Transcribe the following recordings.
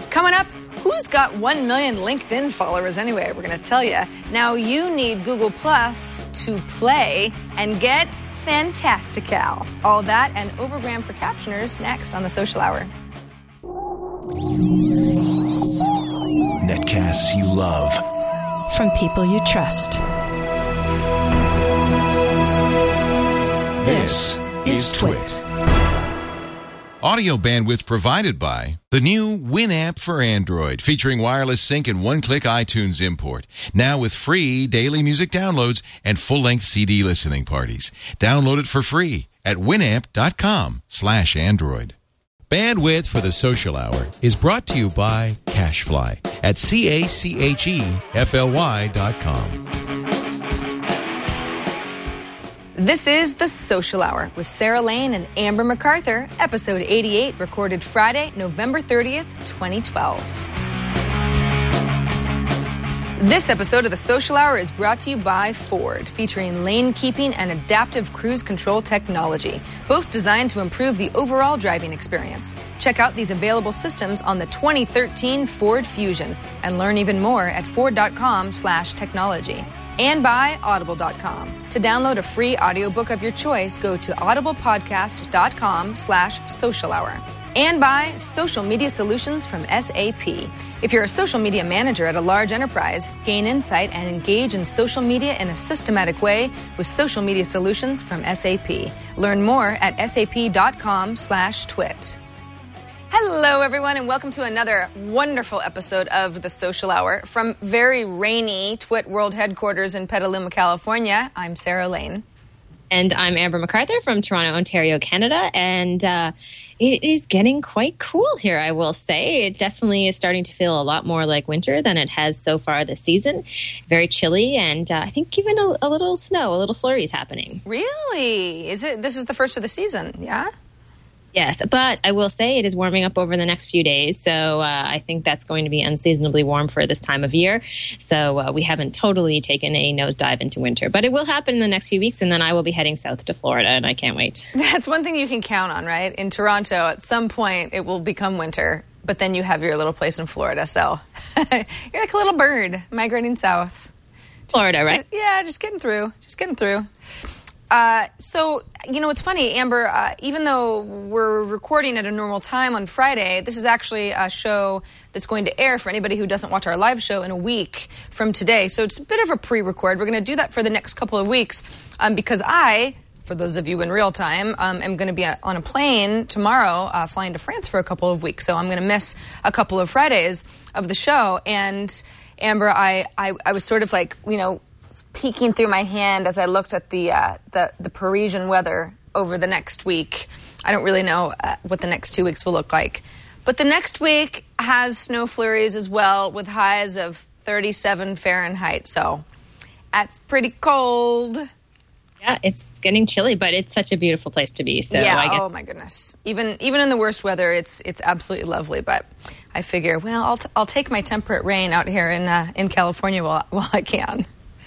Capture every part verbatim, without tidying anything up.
Coming up, who's got one million LinkedIn followers anyway? We're going to tell you. Now you need Google Plus to play and get fantastical. All that and Overgram for Captioners next on the Social Hour. Netcasts you love. From people you trust. This is Twit. Audio bandwidth provided by the new Winamp for Android, featuring wireless sync and one-click iTunes import. Now with free daily music downloads and full-length C D listening parties. Download it for free at winamp.com slash Android. Bandwidth for the Social Hour is brought to you by CacheFly at C A C H E F L Y dot com. This is The Social Hour with Sarah Lane and Amber MacArthur, episode eighty-eight, recorded Friday, November thirtieth, twenty twelve. This episode of The Social Hour is brought to you by Ford, featuring lane keeping and adaptive cruise control technology, both designed to improve the overall driving experience. Check out these available systems on the twenty thirteen Ford Fusion and learn even more at ford.com slash technology. And by audible dot com. To download a free audiobook of your choice, go to audiblepodcast.com slash social hour. And by Social Media Solutions from S A P. If you're a social media manager at a large enterprise, gain insight and engage in social media in a systematic way with Social Media Solutions from S A P. Learn more at sap.com slash twit. Hello, everyone, and welcome to another wonderful episode of The Social Hour. From very rainy Twit World Headquarters in Petaluma, California, I'm Sarah Lane. And I'm Amber MacArthur from Toronto, Ontario, Canada. And uh, it is getting quite cool here, I will say. It definitely is starting to feel a lot more like winter than it has so far this season. Very chilly, and uh, I think even a, a little snow, a little flurries happening. Really? Is it? This is the first of the season, yeah? Yes, but I will say it is warming up over the next few days, so uh, I think that's going to be unseasonably warm for this time of year. So uh, we haven't totally taken a nosedive into winter, but it will happen in the next few weeks, and then I will be heading south to Florida, and I can't wait. That's one thing you can count on, right? In Toronto, at some point, it will become winter, but then you have your little place in Florida, so you're like a little bird migrating south. Florida, just, right? Just, yeah, just getting through, just getting through. Uh, so, you know, it's funny, Amber, uh, even though we're recording at a normal time on Friday, this is actually a show that's going to air for anybody who doesn't watch our live show in a week from today. So it's a bit of a pre-record. We're going to do that for the next couple of weeks um, because I, for those of you in real time, um, am going to be on a plane tomorrow uh, flying to France for a couple of weeks. So I'm going to miss a couple of Fridays of the show. And, Amber, I, I, I was sort of like, you know, peeking through my hand as I looked at the uh, the, the Parisian weather over the next week. I don't really know uh, what the next two weeks will look like. But the next week has snow flurries as well with highs of thirty-seven Fahrenheit. So that's pretty cold. Yeah, it's getting chilly, but it's such a beautiful place to be. So yeah, I guess- oh my goodness. Even even in the worst weather, it's it's absolutely lovely. But I figure, well, I'll, t- I'll take my temperate rain out here in, uh, in California while, while I can.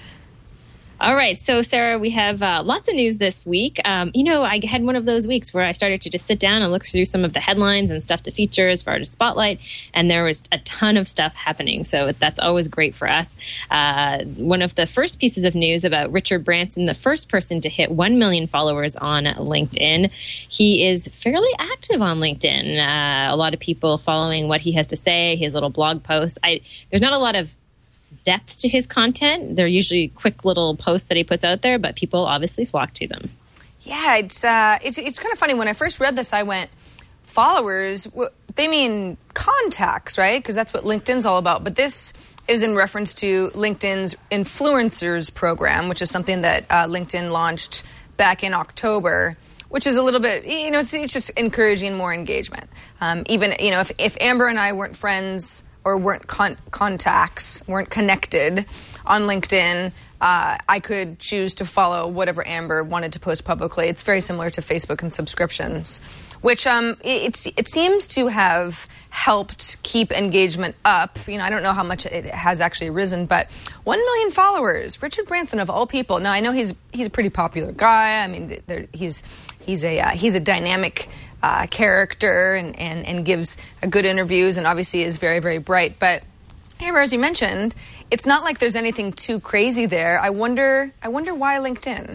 All right. So, Sarah, we have uh, lots of news this week. Um, you know, I had one of those weeks where I started to just sit down and look through some of the headlines and stuff to feature as far as Spotlight, and there was a ton of stuff happening. So that's always great for us. Uh, one of the first pieces of news about Richard Branson, the first person to hit one million followers on LinkedIn. He is fairly active on LinkedIn. Uh, a lot of people following what he has to say, his little blog posts. I, there's not a lot of depth to his content. They're usually quick little posts that he puts out there, but people obviously flock to them. Yeah, it's uh, it's it's kind of funny. When I first read this, I went, followers, they mean contacts, right? Because that's what LinkedIn's all about. But this is in reference to LinkedIn's Influencers program, which is something that uh, LinkedIn launched back in October, which is a little bit, you know, it's, it's just encouraging more engagement. Um, even, you know, if, if Amber and I weren't friends or weren't con- contacts, weren't connected on LinkedIn, uh, I could choose to follow whatever Amber wanted to post publicly. It's very similar to Facebook and subscriptions, which um, it, it seems to have helped keep engagement up. You know, I don't know how much it has actually risen, but one million followers. Richard Branson, of all people. Now, I know he's he's a pretty popular guy. I mean, he's he's a uh, he's a dynamic uh, character and, and, and gives uh, good interviews and obviously is very, very bright. But Amber, as you mentioned, it's not like there's anything too crazy there. I wonder, I wonder why LinkedIn?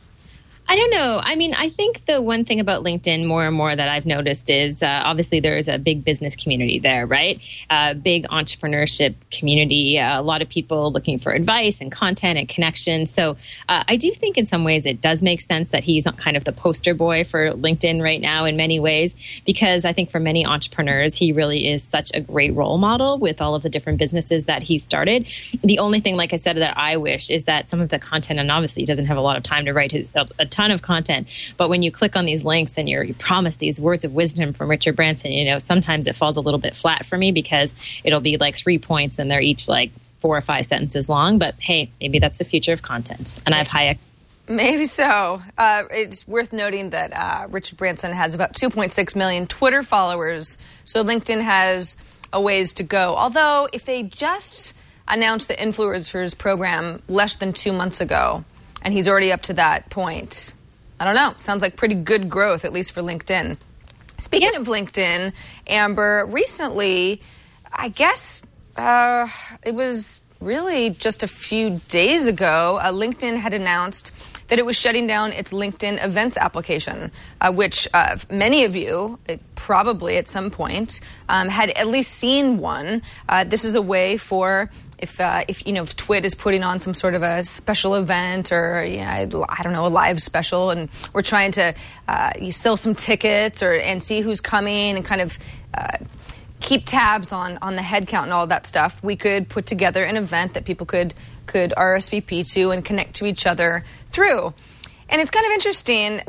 I don't know. I mean, I think the one thing about LinkedIn more and more that I've noticed is uh, obviously there is a big business community there, right? Uh, big entrepreneurship community, uh, a lot of people looking for advice and content and connection. So uh, I do think in some ways it does make sense that he's kind of the poster boy for LinkedIn right now in many ways, because I think for many entrepreneurs, he really is such a great role model with all of the different businesses that he started. The only thing, like I said, that I wish is that some of the content, and obviously he doesn't have a lot of time to write a, a ton of content, but when you click on these links and you're, you promise these words of wisdom from Richard Branson, you know, sometimes it falls a little bit flat for me because it'll be like three points and they're each like four or five sentences long. But hey, maybe that's the future of content, and I have high. Maybe so. Uh, it's worth noting that uh, Richard Branson has about two point six million Twitter followers, so LinkedIn has a ways to go. Although, if they just announced the influencers program less than two months ago, and he's already up to that point, I don't know. Sounds like pretty good growth, at least for LinkedIn. Speaking yeah. of LinkedIn, Amber, recently, I guess uh, it was really just a few days ago, uh, LinkedIn had announced that it was shutting down its LinkedIn Events application, uh, which uh, many of you, it probably at some point, um, had at least seen one. Uh, this is a way for If, uh, if you know, if Twit is putting on some sort of a special event or, you know, I don't know, a live special, and we're trying to uh, sell some tickets or and see who's coming and kind of uh, keep tabs on, on the head count and all that stuff, we could put together an event that people could could R S V P to and connect to each other through. And it's kind of interesting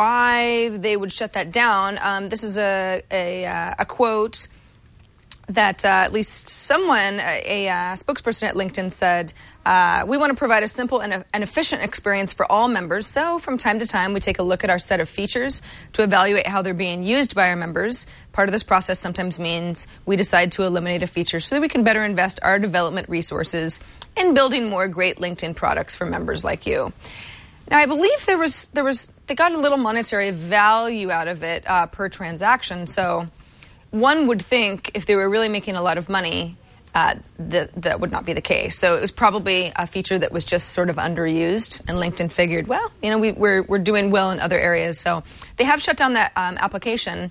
why they would shut that down. Um, this is a, a, a quote that uh, at least someone, a, a spokesperson at LinkedIn said, uh, we want to provide a simple and, a, and efficient experience for all members. So from time to time, we take a look at our set of features to evaluate how they're being used by our members. Part of this process sometimes means we decide to eliminate a feature so that we can better invest our development resources in building more great LinkedIn products for members like you. Now, I believe there was, there was, they got a little monetary value out of it uh, per transaction. So one would think if they were really making a lot of money, uh, that that would not be the case. So it was probably a feature that was just sort of underused, and LinkedIn figured, well, you know, we, we're we're doing well in other areas. So they have shut down that um, application.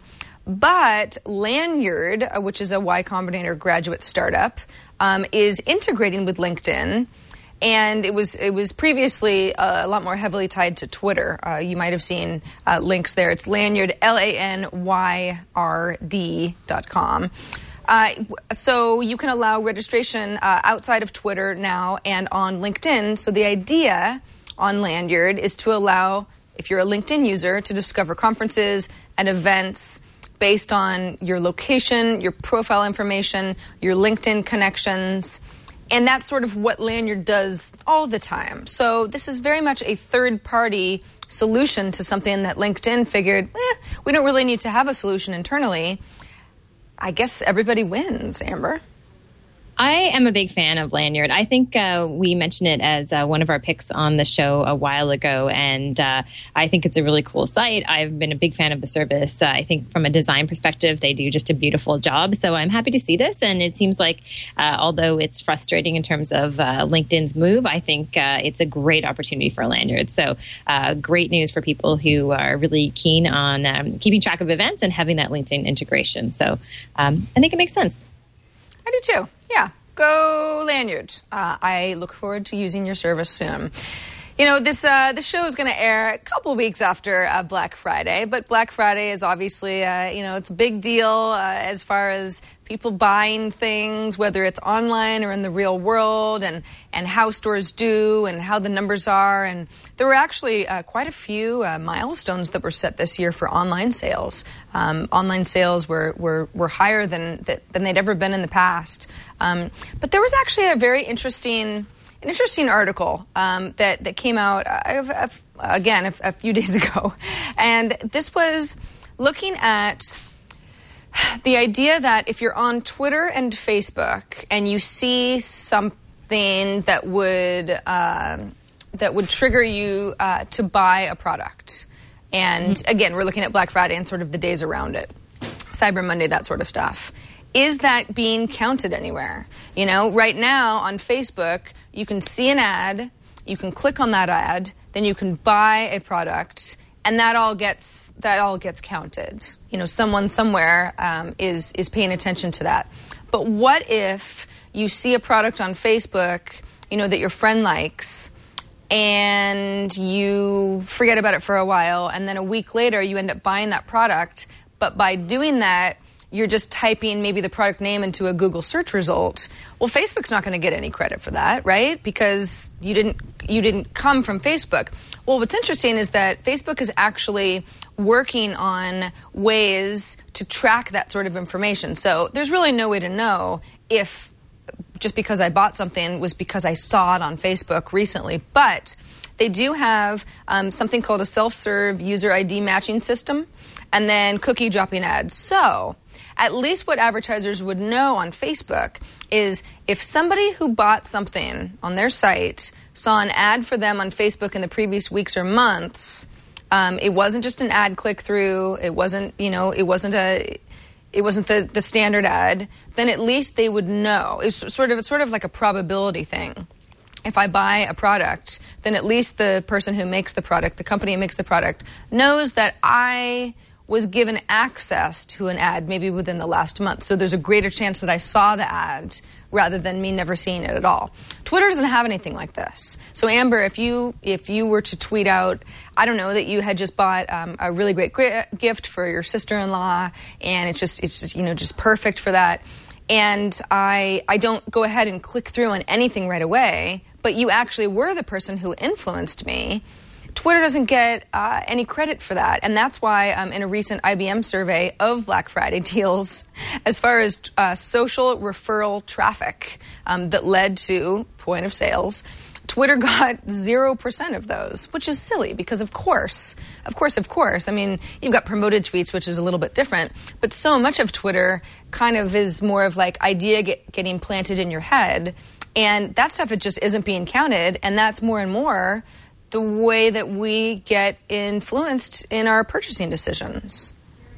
But Lanyard, uh, which is a Y Combinator graduate startup, um, is integrating with LinkedIn. And it was it was previously uh, a lot more heavily tied to Twitter. Uh, you might have seen uh, links there. It's Lanyard, L A N Y R D dot com. Uh, so you can allow registration uh, outside of Twitter now and on LinkedIn. So the idea on Lanyard is to allow, if you're a LinkedIn user, to discover conferences and events based on your location, your profile information, your LinkedIn connections. And that's sort of what Lanyard does all the time. So this is very much a third-party solution to something that LinkedIn figured, eh, we don't really need to have a solution internally. I guess everybody wins, Amber. I am a big fan of Lanyard. I think uh, we mentioned it as uh, one of our picks on the show a while ago, and uh, I think it's a really cool site. I've been a big fan of the service. Uh, I think from a design perspective, they do just a beautiful job. So I'm happy to see this, and it seems like uh, although it's frustrating in terms of uh, LinkedIn's move, I think uh, it's a great opportunity for Lanyard. So uh, great news for people who are really keen on um, keeping track of events and having that LinkedIn integration. So um, I think it makes sense. I do too. Yeah, go Lanyard. Uh, I look forward to using your service soon. You know, this uh, this show is going to air a couple weeks after uh, Black Friday, but Black Friday is obviously, uh, you know, it's a big deal uh, as far as people buying things, whether it's online or in the real world, and, and how stores do and how the numbers are. And there were actually uh, quite a few uh, milestones that were set this year for online sales. Um, online sales were, were, were higher than, than they'd ever been in the past. Um, but there was actually a very interesting... An interesting article um, that, that came out, uh, uh, again, a, a few days ago. And this was looking at the idea that if you're on Twitter and Facebook and you see something that would, uh, that would trigger you uh, to buy a product, And mm-hmm. again, we're looking at Black Friday and sort of the days around it. Cyber Monday, that sort of stuff. Is that being counted anywhere? You know, right now on Facebook, you can see an ad, you can click on that ad, then you can buy a product, and that all gets that all gets counted. You know, someone somewhere um, is is paying attention to that. But what if you see a product on Facebook, you know, that your friend likes, and you forget about it for a while, and then a week later you end up buying that product, but by doing that, you're just typing maybe the product name into a Google search result. Well, Facebook's not going to get any credit for that, right? Because you didn't you didn't come from Facebook. Well, what's interesting is that Facebook is actually working on ways to track that sort of information. So there's really no way to know if just because I bought something was because I saw it on Facebook recently. But they do have um, something called a self-serve user I D matching system, and then cookie dropping ads. So at least what advertisers would know on Facebook is if somebody who bought something on their site saw an ad for them on Facebook in the previous weeks or months, um, it wasn't just an ad click through, it wasn't, you know, it wasn't a, it wasn't the, the standard ad, then at least they would know. It's sort of, it's sort of like a probability thing. If I buy a product, then at least the person who makes the product, the company who makes the product, knows that I was given access to an ad maybe within the last month. So there's a greater chance that I saw the ad rather than me never seeing it at all. Twitter doesn't have anything like this. So Amber, if you if you were to tweet out, I don't know, that you had just bought um, a really great gra- gift for your sister-in-law, and it's just it's just you know just perfect for that, and I I don't go ahead and click through on anything right away, but you actually were the person who influenced me, Twitter doesn't get uh, any credit for that. And that's why um, in a recent I B M survey of Black Friday deals, as far as uh, social referral traffic um, that led to point of sales, Twitter got zero percent of those, which is silly because, of course, of course, of course. I mean, you've got promoted tweets, which is a little bit different, but so much of Twitter kind of is more of like idea get, getting planted in your head. And that stuff, it just isn't being counted. And that's more and more the way that we get influenced in our purchasing decisions.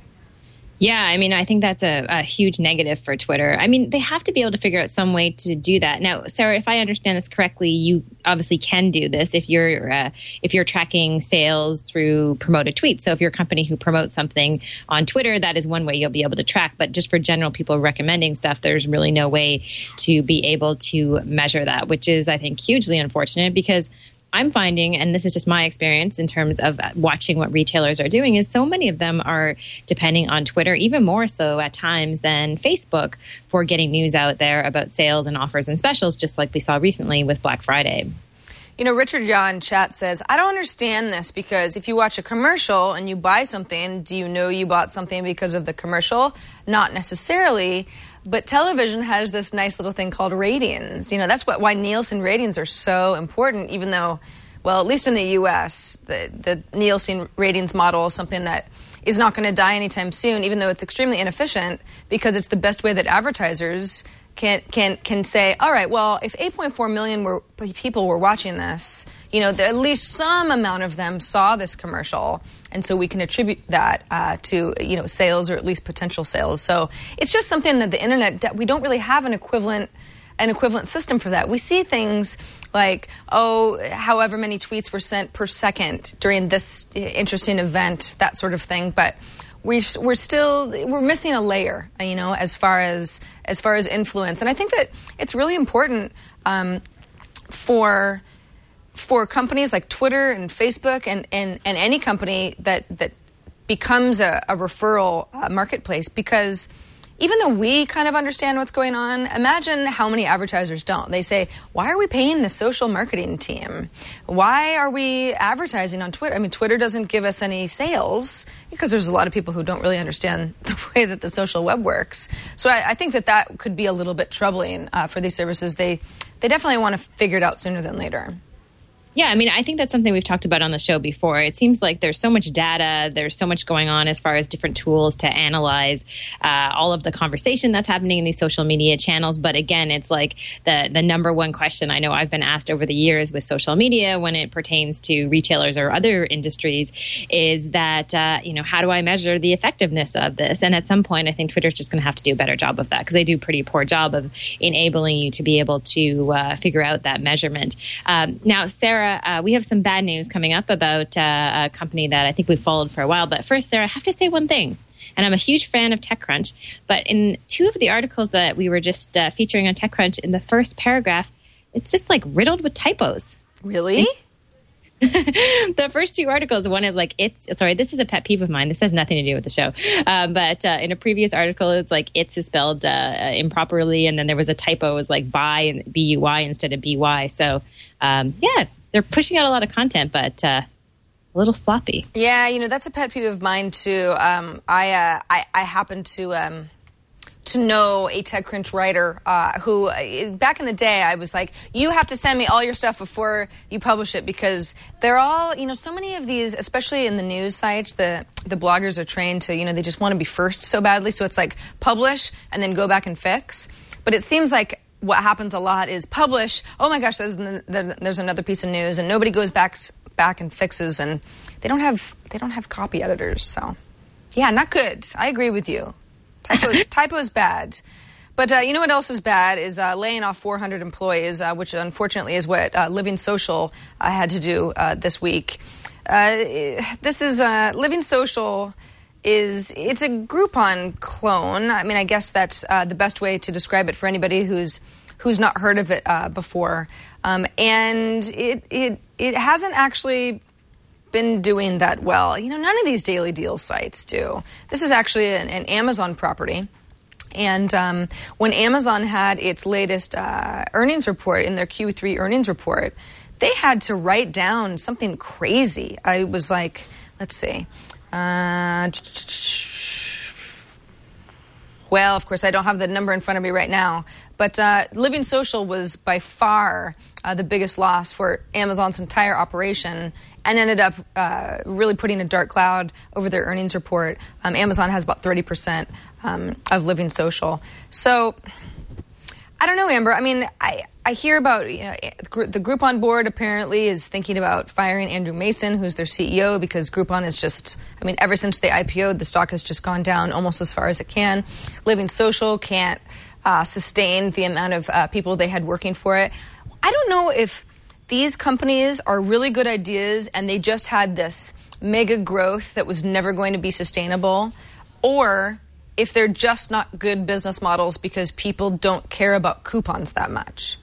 Yeah, I mean, I think that's a, a huge negative for Twitter. I mean, they have to be able to figure out some way to do that. Now, Sarah, if I understand this correctly, you obviously can do this if you're uh, if you're tracking sales through promoted tweets. So if you're a company who promotes something on Twitter, that is one way you'll be able to track. But just for general people recommending stuff, there's really no way to be able to measure that, which is, I think, hugely unfortunate because I'm finding, and this is just my experience in terms of watching what retailers are doing, is so many of them are depending on Twitter, even more so at times than Facebook, for getting news out there about sales and offers and specials, just like we saw recently with Black Friday. You know, Richard Yaw in chat says, I don't understand this because if you watch a commercial and you buy something, do you know you bought something because of the commercial? Not necessarily. But television has this nice little thing called ratings. You know, that's what why Nielsen ratings are so important, even though, well, at least in the U S, the, the Nielsen ratings model is something that is not going to die anytime soon, even though it's extremely inefficient because it's the best way that advertisers can can can say, all right, well, if eight point four million were, people were watching this, you know, the, at least some amount of them saw this commercial, and so we can attribute that uh, to, you know, sales or at least potential sales. So it's just something that the internet, we don't really have an equivalent an equivalent system for that. We see things like, oh, however many tweets were sent per second during this interesting event, that sort of thing, but we we're still we're missing a layer, you know, as far as as far as influence, and I think that it's really important um, for for companies like Twitter and Facebook and, and, and any company that that becomes a, a referral uh, marketplace, because even though we kind of understand what's going on, imagine how many advertisers don't. They say, why are we paying the social marketing team? Why are we advertising on Twitter? I mean, Twitter doesn't give us any sales because there's a lot of people who don't really understand the way that the social web works. So I, I think that that could be a little bit troubling uh, for these services. They, they definitely want to figure it out sooner than later. Yeah, I mean, I think that's something we've talked about on the show before. It seems like there's so much data, there's so much going on as far as different tools to analyze uh, all of the conversation that's happening in these social media channels. But again, it's like the the number one question I know I've been asked over the years with social media when it pertains to retailers or other industries is that, uh, you know, how do I measure the effectiveness of this? And at some point, I think Twitter's just going to have to do a better job of that because they do a pretty poor job of enabling you to be able to uh, figure out that measurement. Um, now, Sarah, Uh, we have some bad news coming up about uh, a company that I think we've followed for a while. But first, Sarah, I have to say one thing. And I'm a huge fan of TechCrunch. But in two of the articles that we were just uh, featuring on TechCrunch, in the first paragraph, it's just like riddled with typos. Really? The first two articles, one is like, it's, sorry, this is a pet peeve of mine. This has nothing to do with the show. Um, but uh, in a previous article, it's like, it's is spelled uh, improperly. And then there was a typo, it was like by and B U Y instead of B Y. So, um, yeah, they're pushing out a lot of content, but uh, a little sloppy. Yeah, you know, that's a pet peeve of mine, too. Um, I, uh, I, I happen to... Um to know a TechCrunch writer uh, who, uh, back in the day, I was like, you have to send me all your stuff before you publish it because they're all, you know, so many of these, especially in the news sites, the the bloggers are trained to, you know, they just want to be first so badly. So it's like publish and then go back and fix. But it seems like what happens a lot is publish, oh my gosh, there's, there's another piece of news, and nobody goes back back and fixes, and they don't have they don't have copy editors. So, yeah, not good. I agree with you. Typo, typo's bad. But uh, you know what else is bad is uh, laying off four hundred employees, uh, which unfortunately is what uh, Living Social uh, had to do uh, this week. Uh, this is uh, Living Social is it's a Groupon clone. I mean, I guess that's uh, the best way to describe it for anybody who's who's not heard of it uh, before. Um, and it it it hasn't actually been doing that well. You know, none of these daily deals sites do. This is actually an, an Amazon property. And um, when Amazon had its latest uh, earnings report, in their Q three earnings report, they had to write down something crazy. I was like, let's see. Uh, well, of course, I don't have the number in front of me right now. But uh, Living Social was by far uh, the biggest loss for Amazon's entire operation, and ended up uh, really putting a dark cloud over their earnings report. Um, Amazon has about thirty percent um, of Living Social. So, I don't know, Amber. I mean, I, I hear about, you know, the Groupon board apparently is thinking about firing Andrew Mason, who's their C E O, because Groupon is just, I mean, ever since they I P O'd, the stock has just gone down almost as far as it can. Living Social can't uh, sustain the amount of uh, people they had working for it. I don't know if these companies are really good ideas and they just had this mega growth that was never going to be sustainable, or if they're just not good business models because people don't care about coupons that much.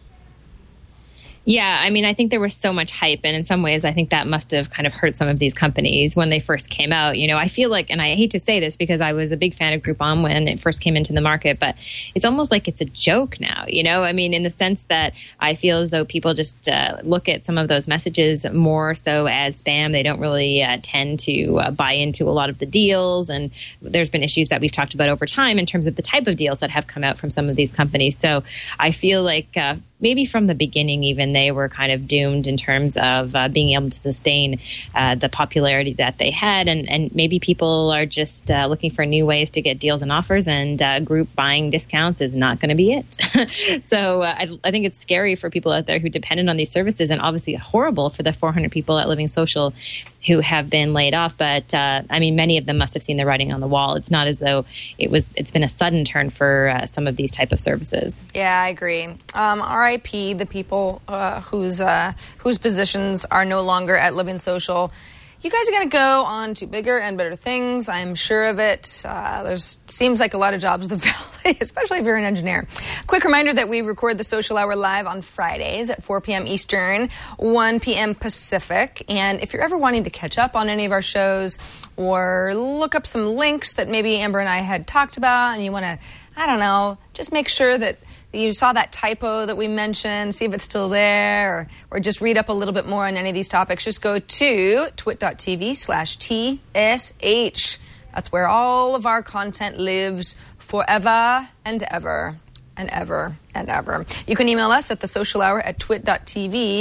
Yeah, I mean, I think there was so much hype, and in some ways, I think that must have kind of hurt some of these companies when they first came out. You know, I feel like, and I hate to say this because I was a big fan of Groupon when it first came into the market, but it's almost like it's a joke now, you know? I mean, in the sense that I feel as though people just uh, look at some of those messages more so as spam. They don't really uh, tend to uh, buy into a lot of the deals, and there's been issues that we've talked about over time in terms of the type of deals that have come out from some of these companies. So I feel like uh, maybe from the beginning even they were kind of doomed in terms of uh, being able to sustain uh, the popularity that they had, and, and maybe people are just uh, looking for new ways to get deals and offers, and uh, group buying discounts is not going to be it. So uh, I, I think it's scary for people out there who depended on these services, and obviously horrible for the four hundred people at Living Social who have been laid off. But uh, I mean, many of them must have seen the writing on the wall. It's not as though it was. It's been a sudden turn for uh, some of these type of services. Yeah, I agree. Um, R I P the people uh, whose uh, whose positions are no longer at Living Social. You guys are going to go on to bigger and better things. I'm sure of it. Uh, there's seems like a lot of jobs in the Valley, especially if you're an engineer. Quick reminder that we record the Social Hour live on Fridays at four p.m. Eastern, one p.m. Pacific. And if you're ever wanting to catch up on any of our shows or look up some links that maybe Amber and I had talked about, and you want to, I don't know, just make sure that you saw that typo that we mentioned, see if it's still there, or, or just read up a little bit more on any of these topics, just go to twit.tv slash TSH. That's where all of our content lives forever and ever and ever and ever. You can email us at the social hour at twit.tv.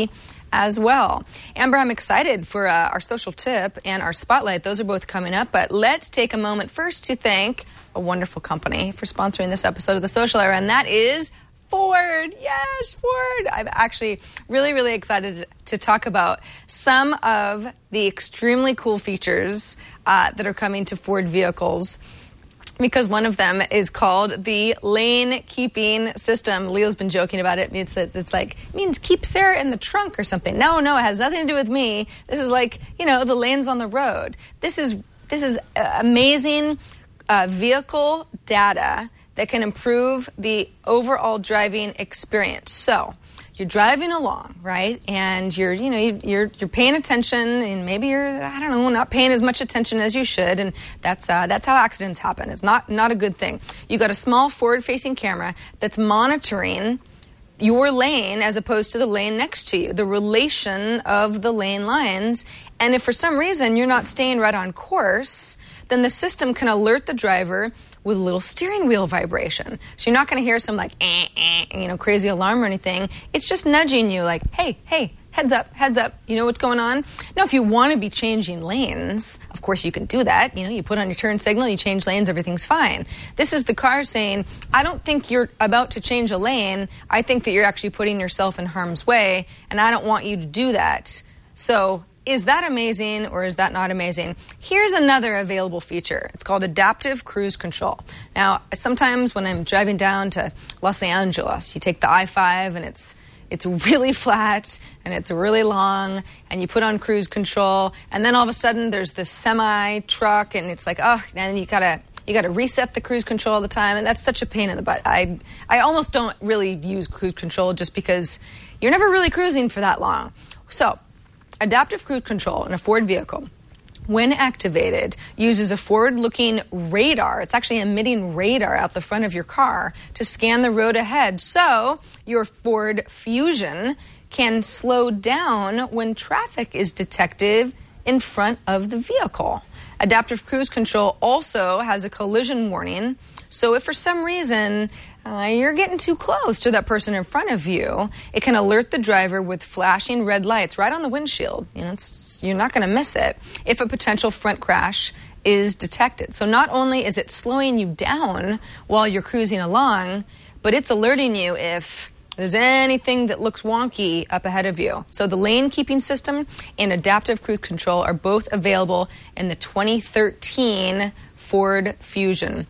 as well. Amber, I'm excited for uh, our social tip and our spotlight. Those are both coming up, but let's take a moment first to thank a wonderful company for sponsoring this episode of The Social Hour, and that is Ford. Yes, Ford. I'm actually really, really excited to talk about some of the extremely cool features uh, that are coming to Ford vehicles, because one of them is called the lane keeping system. Leo's been joking about it. It's, it's like, it means keep Sarah in the trunk or something. No, no, it has nothing to do with me. This is like, you know, the lanes on the road. This is, this is amazing uh, vehicle data that can improve the overall driving experience. So you're driving along, right? And you're, you know, you're you're paying attention, and maybe you're, I don't know, not paying as much attention as you should, and that's uh, that's how accidents happen. It's not not a good thing. You got a small forward-facing camera that's monitoring your lane as opposed to the lane next to you, the relation of the lane lines. And if for some reason you're not staying right on course, then the system can alert the driver with a little steering wheel vibration. So you're not going to hear some like, eh, eh, you know, crazy alarm or anything. It's just nudging you like, hey, hey, heads up, heads up. You know what's going on? Now, if you want to be changing lanes, of course you can do that. You know, you put on your turn signal, you change lanes, everything's fine. This is the car saying, I don't think you're about to change a lane. I think that you're actually putting yourself in harm's way, and I don't want you to do that. So is that amazing, or is that not amazing? Here's another available feature. It's called Adaptive Cruise Control. Now, sometimes when I'm driving down to Los Angeles, you take the I five and it's it's really flat and it's really long, and you put on cruise control, and then all of a sudden there's this semi truck, and it's like, oh, and you gotta you gotta reset the cruise control all the time, and that's such a pain in the butt. I I almost don't really use cruise control just because you're never really cruising for that long. So Adaptive Cruise Control in a Ford vehicle, when activated, uses a forward-looking radar. It's actually emitting radar out the front of your car to scan the road ahead. So your Ford Fusion can slow down when traffic is detected in front of the vehicle. Adaptive Cruise Control also has a collision warning. So if for some reason uh, you're getting too close to that person in front of you, it can alert the driver with flashing red lights right on the windshield. You know, it's, you're not going to miss it if a potential front crash is detected. So not only is it slowing you down while you're cruising along, but it's alerting you if there's anything that looks wonky up ahead of you. So the lane keeping system and Adaptive Cruise Control are both available in the twenty thirteen Ford Fusion.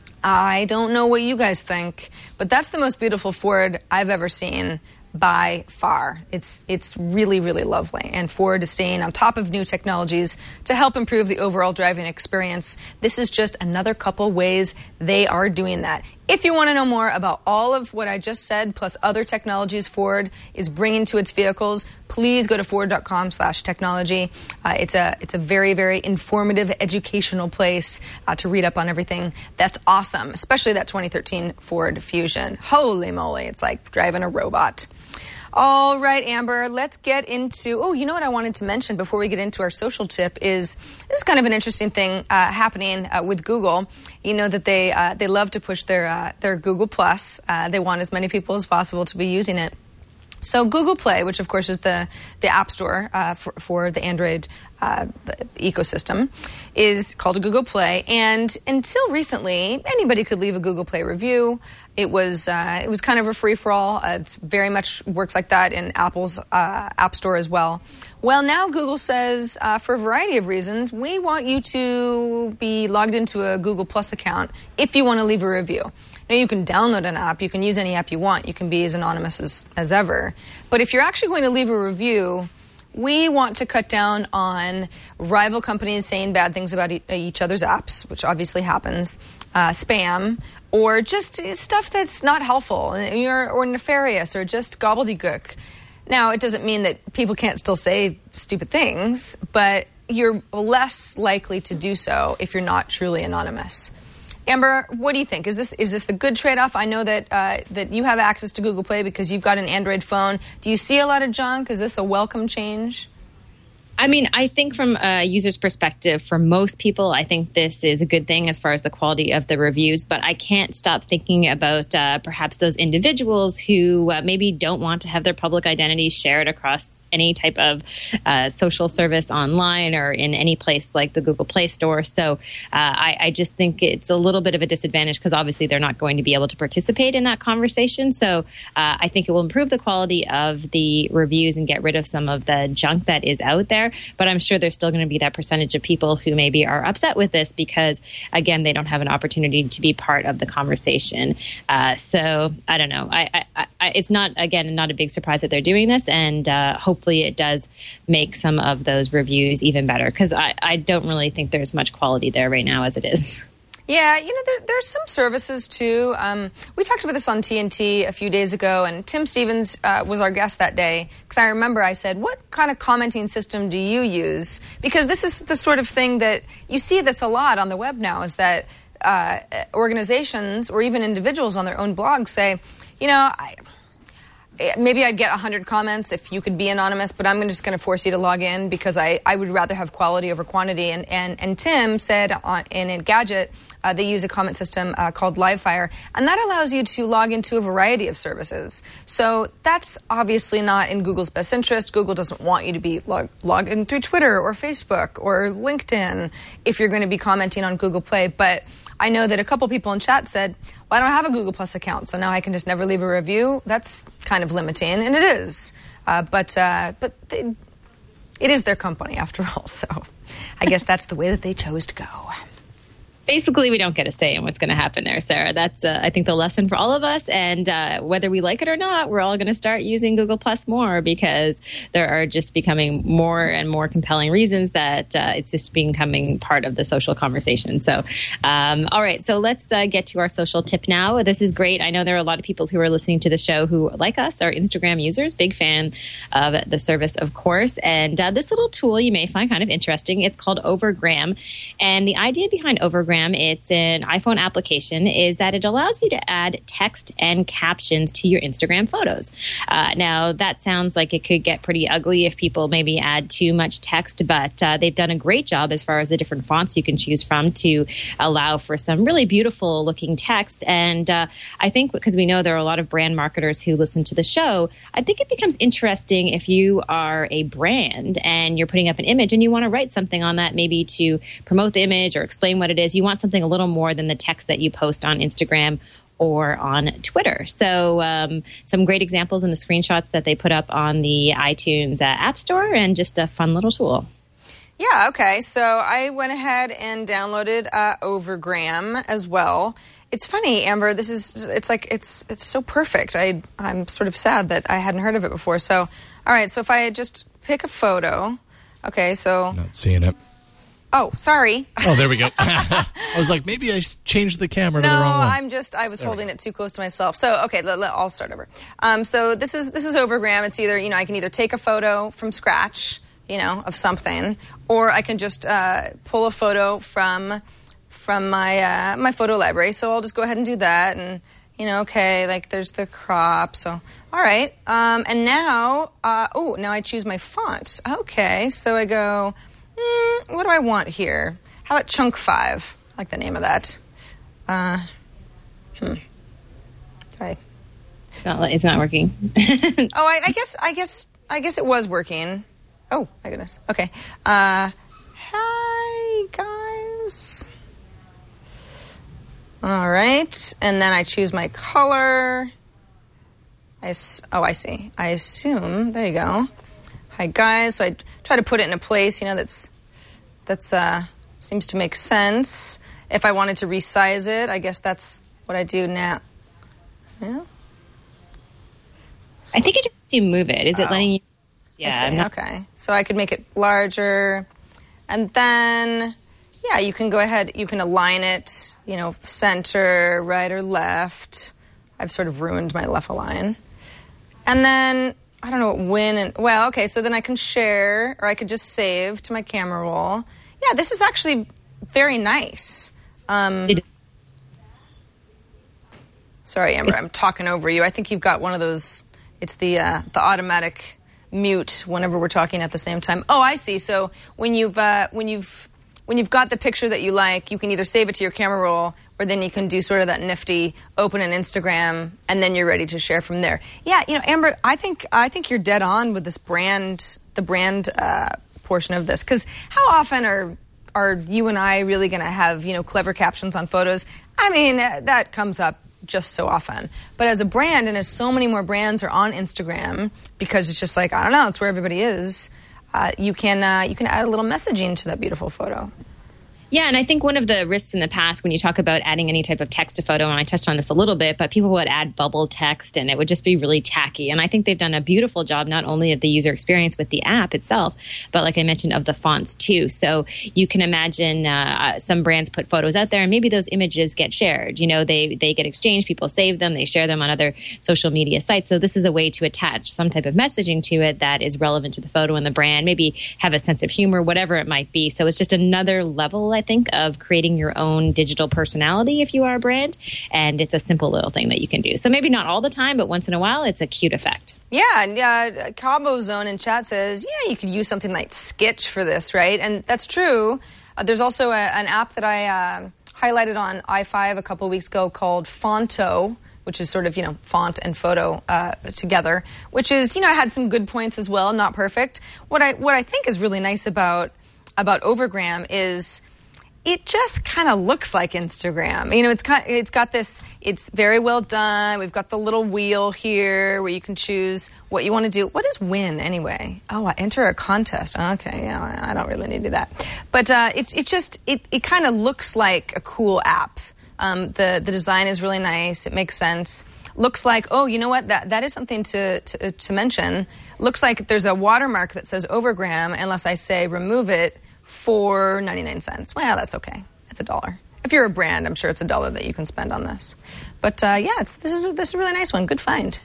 I don't know what you guys think, but that's the most beautiful Ford I've ever seen by far. It's it's really, really lovely. And Ford is staying on top of new technologies to help improve the overall driving experience. This is just another couple ways they are doing that. If you want to know more about all of what I just said, plus other technologies Ford is bringing to its vehicles, please go to Ford.com slash technology. Uh, it's a it's a very, very informative, educational place uh, to read up on everything. That's awesome, especially that twenty thirteen Ford Fusion. Holy moly, it's like driving a robot. All right, Amber, let's get into, oh, you know what I wanted to mention before we get into our social tip is this is kind of an interesting thing uh, happening uh, with Google. You know that they uh, they love to push their uh, their Google Plus. Uh, they want as many people as possible to be using it. So Google Play, which of course is the, the app store uh, for, for the Android uh, ecosystem, is called Google Play. And until recently, anybody could leave a Google Play review. It was uh, it was kind of a free-for-all. Uh, it's very much works like that in Apple's uh, App Store as well. Well, now Google says, uh, for a variety of reasons, we want you to be logged into a Google Plus account if you want to leave a review. Now, you can download an app. You can use any app you want. You can be as anonymous as, as ever. But if you're actually going to leave a review, we want to cut down on rival companies saying bad things about e- each other's apps, which obviously happens, uh, spam, or just stuff that's not helpful or, or nefarious or just gobbledygook. Now, it doesn't mean that people can't still say stupid things, but you're less likely to do so if you're not truly anonymous. Amber, what do you think? Is this is this the good trade-off? I know that uh, that you have access to Google Play because you've got an Android phone. Do you see a lot of junk? Is this a welcome change? I mean, I think from a user's perspective, for most people, I think this is a good thing as far as the quality of the reviews. But I can't stop thinking about uh, perhaps those individuals who uh, maybe don't want to have their public identity shared across any type of uh, social service online or in any place like the Google Play Store. So uh, I, I just think it's a little bit of a disadvantage because obviously they're not going to be able to participate in that conversation. So uh, I think it will improve the quality of the reviews and get rid of some of the junk that is out there. But I'm sure there's still going to be that percentage of people who maybe are upset with this because, again, they don't have an opportunity to be part of the conversation. Uh, so I don't know. I, I, I, it's not, again, not a big surprise that they're doing this. And uh, hopefully it does make some of those reviews even better because I, I don't really think there's much quality there right now as it is. Yeah, you know, there, there's some services, too. Um, we talked about this on T N T a few days ago, and Tim Stevens uh, was our guest that day, because I remember I said, what kind of commenting system do you use? Because this is the sort of thing that you see this a lot on the web now, is that uh, organizations or even individuals on their own blogs say, you know, I... maybe I'd get one hundred comments if you could be anonymous, but I'm just going to force you to log in because I, I would rather have quality over quantity. And, and, and Tim said on, in Engadget, uh, they use a comment system uh, called Livefire, and that allows you to log into a variety of services. So that's obviously not in Google's best interest. Google doesn't want you to be log, logged in through Twitter or Facebook or LinkedIn if you're going to be commenting on Google Play. But I know that a couple people in chat said, well, I don't have a Google Plus account, so now I can just never leave a review. That's kind of limiting, and it is. Uh, but uh, but they, it is their company, after all, so I guess that's the way that they chose to go. Basically, we don't get a say in what's going to happen there, Sarah. That's, uh, I think, the lesson for all of us. And uh, whether we like it or not, we're all going to start using Google Plus more because there are just becoming more and more compelling reasons that uh, it's just becoming part of the social conversation. So, um, all right. So let's uh, get to our social tip now. This is great. I know there are a lot of people who are listening to the show who, like us, are Instagram users. Big fan of the service, of course. And uh, this little tool you may find kind of interesting. It's called Overgram. And the idea behind Overgram, it's an iPhone application, is that it allows you to add text and captions to your Instagram photos. Uh, now, that sounds like it could get pretty ugly if people maybe add too much text, but uh, they've done a great job as far as the different fonts you can choose from to allow for some really beautiful looking text. And uh, I think because we know there are a lot of brand marketers who listen to the show, I think it becomes interesting if you are a brand and you're putting up an image and you want to write something on that, maybe to promote the image or explain what it is. You want something a little more than the text that you post on Instagram or on Twitter. So um, some great examples in the screenshots that they put up on the iTunes uh, App Store, and just a fun little tool. Yeah, okay. So I went ahead and downloaded uh, Overgram as well. It's funny, Amber, this is, it's like, it's it's so perfect. I, I'm sort of sad that I hadn't heard of it before. So, all right, so if I just pick a photo, okay, so... Not seeing it. Oh, sorry. Oh, there we go. I was like, maybe I changed the camera to no, the wrong one. No, I'm just, I was there holding it too close to myself. So, okay, let, let, I'll start over. Um, so this is this is Overgram. It's either, you know, I can either take a photo from scratch, you know, of something, or I can just uh, pull a photo from from my uh, my photo library. So I'll just go ahead and do that. And, you know, okay, like there's the crop. So, all right. Um, and now, uh, oh, now I choose my font. Okay, so I go... Mm, what do I want here? How about Chunk five? I like the name of that. Uh, hmm. Right. It's not. It's not working. oh, I, I guess. I guess. I guess it was working. Oh my goodness. Okay. Uh, hi guys. All right, and then I choose my color. I oh, I see. I assume. There you go. Hi guys. So I try to put it in a place, you know, that's that's uh, seems to make sense. If I wanted to resize it, I guess that's what I do now. Yeah. So, I think it just lets you move it. Is it oh, letting you? Yeah. Not... Okay. So I could make it larger, and then yeah, you can go ahead. You can align it, you know, center, right, or left. I've sort of ruined my left align, and then. I don't know when and well, okay, so then I can share or I could just save to my camera roll. Yeah, this is actually very nice. Um, it- sorry, Amber, I'm talking over you. I think you've got one of those, it's the uh, the automatic mute whenever we're talking at the same time. Oh, I see. So when you've uh, when you've when you've got the picture that you like, you can either save it to your camera roll, or then you can do sort of that nifty open an Instagram, and then you're ready to share from there. Yeah, you know, Amber, I think I think you're dead on with this brand, the brand uh, portion of this, because how often are are you and I really going to have, you know, clever captions on photos? I mean, that comes up just so often. But as a brand, and as so many more brands are on Instagram, because it's just like, I don't know, it's where everybody is, uh, you can uh, you can add a little messaging to that beautiful photo. Yeah, and I think one of the risks in the past when you talk about adding any type of text to photo, and I touched on this a little bit, but people would add bubble text and it would just be really tacky. And I think they've done a beautiful job, not only of the user experience with the app itself, but like I mentioned, of the fonts too. So you can imagine uh, some brands put photos out there and maybe those images get shared. You know, they, they get exchanged, people save them, they share them on other social media sites. So this is a way to attach some type of messaging to it that is relevant to the photo and the brand, maybe have a sense of humor, whatever it might be. So it's just another level, I think, of creating your own digital personality if you are a brand. And it's a simple little thing that you can do. So maybe not all the time, but once in a while, it's a cute effect. Yeah, and uh, Cabo Zone in chat says, yeah, you could use something like Skitch for this, right? And that's true. Uh, there's also a, an app that I uh, highlighted on i five a couple of weeks ago called Fonto, which is sort of, you know, font and photo uh, together, which is, you know, had some good points as well, not perfect. What I what I think is really nice about about Overgram is it just kind of looks like Instagram. You know, it's kind, it's got this, it's very well done. We've got the little wheel here where you can choose what you want to do. What is win anyway? Oh, I enter a contest. Okay, yeah, I don't really need to do that. But uh, it's it just, it, it kind of looks like a cool app. Um, the, the design is really nice. It makes sense. Looks like, oh, you know what? That that is something to, to, to mention. Looks like there's a watermark that says Overgram unless I say remove it for ninety-nine cents. Well, that's okay. It's a dollar. If you're a brand, I'm sure it's a dollar that you can spend on this. But uh, yeah, it's, this is a, this is a really nice one. Good find.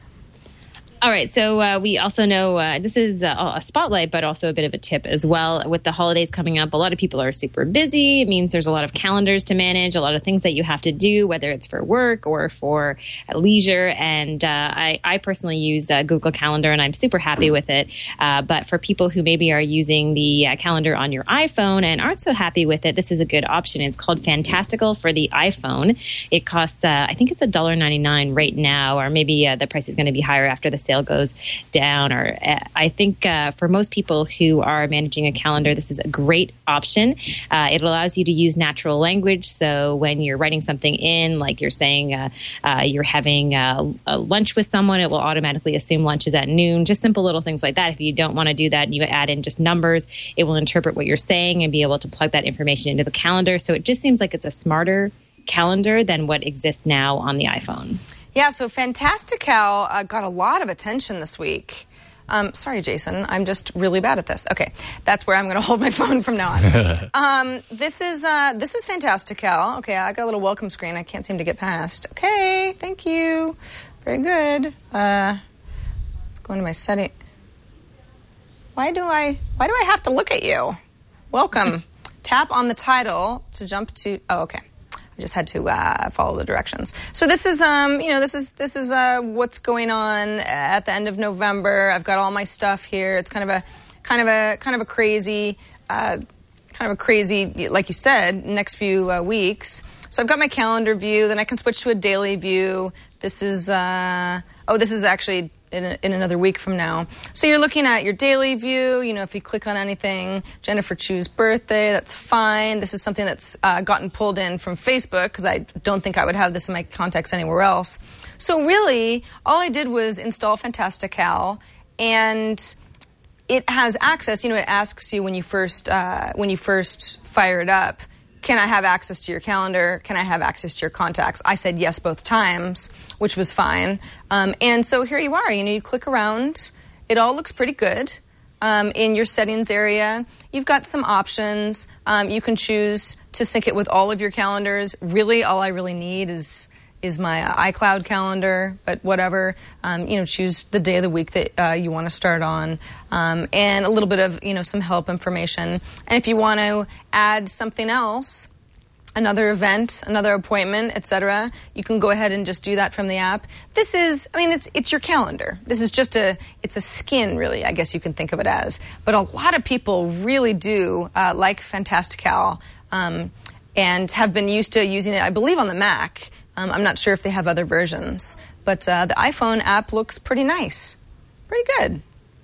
All right, so uh, we also know uh, this is uh, a spotlight, but also a bit of a tip as well. With the holidays coming up, a lot of people are super busy. It means there's a lot of calendars to manage, a lot of things that you have to do, whether it's for work or for leisure. And uh, I, I personally use uh, Google Calendar, and I'm super happy with it. Uh, but for people who maybe are using the uh, calendar on your iPhone and aren't so happy with it, this is a good option. It's called Fantastical for the iPhone. It costs, uh, I think it's one dollar ninety-nine right now, or maybe uh, the price is going to be higher after the sale goes down. Or uh, I think uh, for most people who are managing a calendar, this is a great option. Uh, it allows you to use natural language. So when you're writing something in, like you're saying uh, uh, you're having uh, a lunch with someone, it will automatically assume lunch is at noon. Just simple little things like that. If you don't want to do that and you add in just numbers, it will interpret what you're saying and be able to plug that information into the calendar. So it just seems like it's a smarter calendar than what exists now on the iPhone. Yeah, so Fantastical uh, got a lot of attention this week. Um, sorry, Jason, I'm just really bad at this. Okay, that's where I'm going to hold my phone from now on. um, this is uh, this is Fantastical. Okay, I got a little welcome screen I can't seem to get past. Okay, thank you. Very good. Uh, let's go into my setting. Why do I Why do I have to look at you? Welcome. Tap on the title to jump to. Oh, okay. I just had to uh, follow the directions. So this is, um, you know, this is this is uh, what's going on at the end of November. I've got all my stuff here. It's kind of a, kind of a, kind of a crazy, uh, kind of a crazy, like you said, next few uh, weeks. So I've got my calendar view. Then I can switch to a daily view. This is, uh, oh, this is actually in, a, in another week from now. So you're looking at your daily view. You know, if you click on anything, Jennifer Chu's birthday, that's fine. This is something that's uh, gotten pulled in from Facebook because I don't think I would have this in my contacts anywhere else. So really, all I did was install Fantastical, and it has access. You know, it asks you when you first uh, when you first fire it up, can I have access to your calendar? Can I have access to your contacts? I said yes both times, which was fine. Um, and so here you are. You know, you click around. It all looks pretty good. Um, in your settings area, you've got some options. Um, you can choose to sync it with all of your calendars. Really, all I really need is is my uh, iCloud calendar, but whatever. Um, you know, choose the day of the week that uh, you want to start on, um, and a little bit of, you know, some help information. And if you want to add something else, another event, another appointment, et cetera, you can go ahead and just do that from the app. This is, I mean, it's it's your calendar. This is just a, it's a skin, really, I guess you can think of it as. But a lot of people really do uh, like Fantastical um, and have been used to using it, I believe, on the Mac. Um, I'm not sure if they have other versions. But uh, the iPhone app looks pretty nice. Pretty good.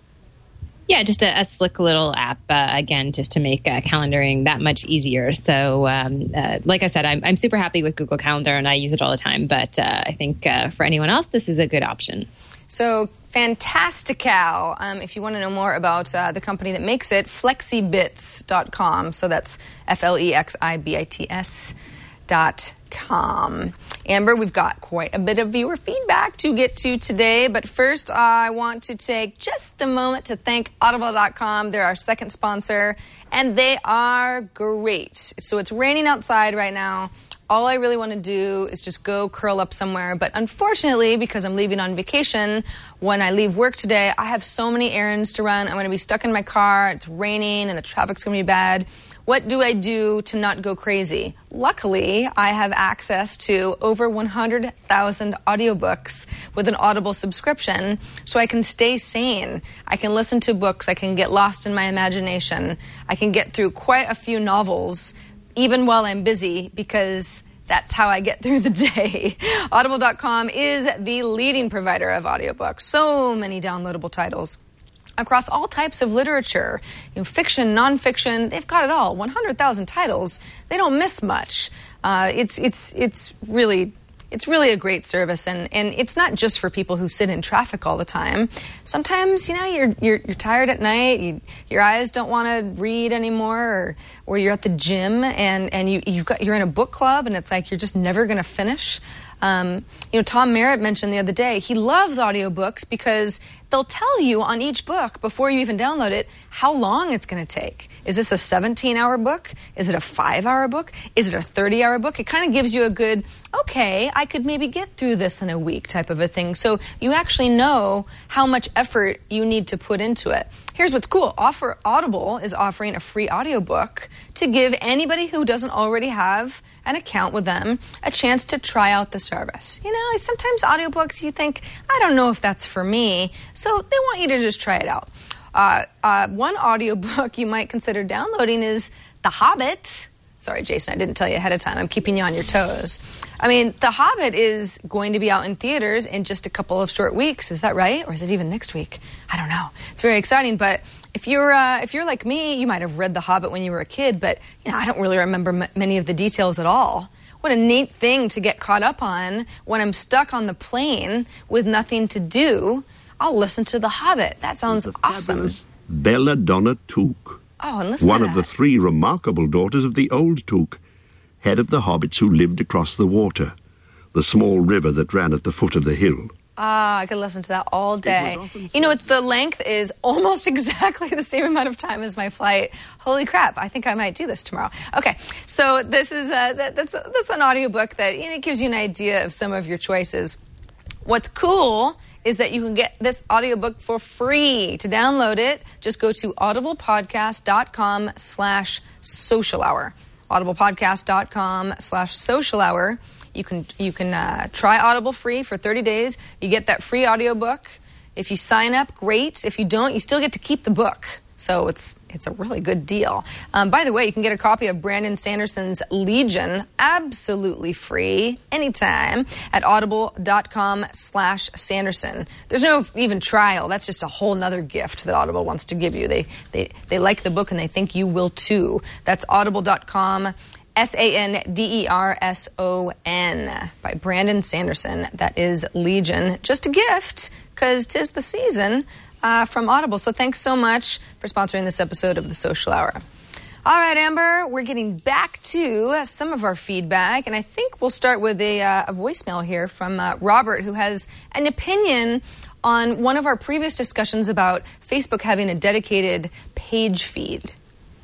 Yeah, just a, a slick little app, uh, again, just to make uh, calendaring that much easier. So, um, uh, like I said, I'm, I'm super happy with Google Calendar, and I use it all the time. But uh, I think uh, for anyone else, this is a good option. So, Fantastical, um, if you want to know more about uh, the company that makes it, flexibits dot com. So that's F L E X I B I T S dot com. Amber, we've got quite a bit of viewer feedback to get to today, but first I want to take just a moment to thank Audible dot com. They're our second sponsor, and they are great. So it's raining outside right now. All I really want to do is just go curl up somewhere, but unfortunately, because I'm leaving on vacation, when I leave work today, I have so many errands to run. I'm going to be stuck in my car, it's raining, and the traffic's going to be bad. What do I do to not go crazy? Luckily, I have access to over one hundred thousand audiobooks with an Audible subscription, so I can stay sane. I can listen to books. I can get lost in my imagination. I can get through quite a few novels, even while I'm busy, because that's how I get through the day. Audible dot com is the leading provider of audiobooks. So many downloadable titles across all types of literature, you know, fiction, nonfiction, they've got it all. one hundred thousand titles, they don't miss much. Uh, it's it's it's really it's really a great service, and, and it's not just for people who sit in traffic all the time. Sometimes, you know, you're you're, you're tired at night, you, your eyes don't want to read anymore, or or you're at the gym and and you you've got you're in a book club, and it's like you're just never going to finish. Um, you know, Tom Merritt mentioned the other day, he loves audiobooks because they'll tell you on each book before you even download it how long it's going to take. Is this a seventeen-hour book? Is it a five-hour book? Is it a thirty-hour book? It kind of gives you a good, okay, I could maybe get through this in a week type of a thing. So you actually know how much effort you need to put into it. Here's what's cool. Offer Audible is offering a free audiobook to give anybody who doesn't already have an account with them a chance to try out the service. You know, sometimes audiobooks you think, I don't know if that's for me, so they want you to just try it out. Uh, uh, one audiobook you might consider downloading is The Hobbit. Sorry, Jason, I didn't tell you ahead of time. I'm keeping you on your toes. I mean, The Hobbit is going to be out in theaters in just a couple of short weeks. Is that right? Or is it even next week? I don't know. It's very exciting. But if you're uh, if you're like me, you might have read The Hobbit when you were a kid, but you know, I don't really remember m- many of the details at all. What a neat thing to get caught up on when I'm stuck on the plane with nothing to do. I'll listen to The Hobbit. That sounds awesome. Belladonna Took. Oh, and listen One to of that. the three remarkable daughters of the old Took, head of the hobbits who lived across the water, the small river that ran at the foot of the hill. Ah, I could listen to that all day. You know, it's, the length is almost exactly the same amount of time as my flight. Holy crap, I think I might do this tomorrow. Okay, so this is uh, that, that's that's an audiobook that, you know, gives you an idea of some of your choices. What's cool is that you can get this audiobook for free. To download it, just go to audiblepodcast.com slash social hour. audiblepodcast.com slash social hour. You can you can uh, try Audible free for thirty days. You get that free audiobook. If you sign up, great. If you don't, you still get to keep the book. So it's it's a really good deal. Um, by the way, you can get a copy of Brandon Sanderson's Legion absolutely free anytime at audible.com slash Sanderson. There's no even trial. That's just a whole nother gift that Audible wants to give you. They they they like the book and they think you will too. That's audible.com S A N D E R S O N by Brandon Sanderson. That is Legion. Just a gift, because 'tis the season uh, from Audible. So thanks so much for sponsoring this episode of The Social Hour. All right, Amber, we're getting back to some of our feedback, and I think we'll start with a, uh, a voicemail here from uh, Robert, who has an opinion on one of our previous discussions about Facebook having a dedicated page feed.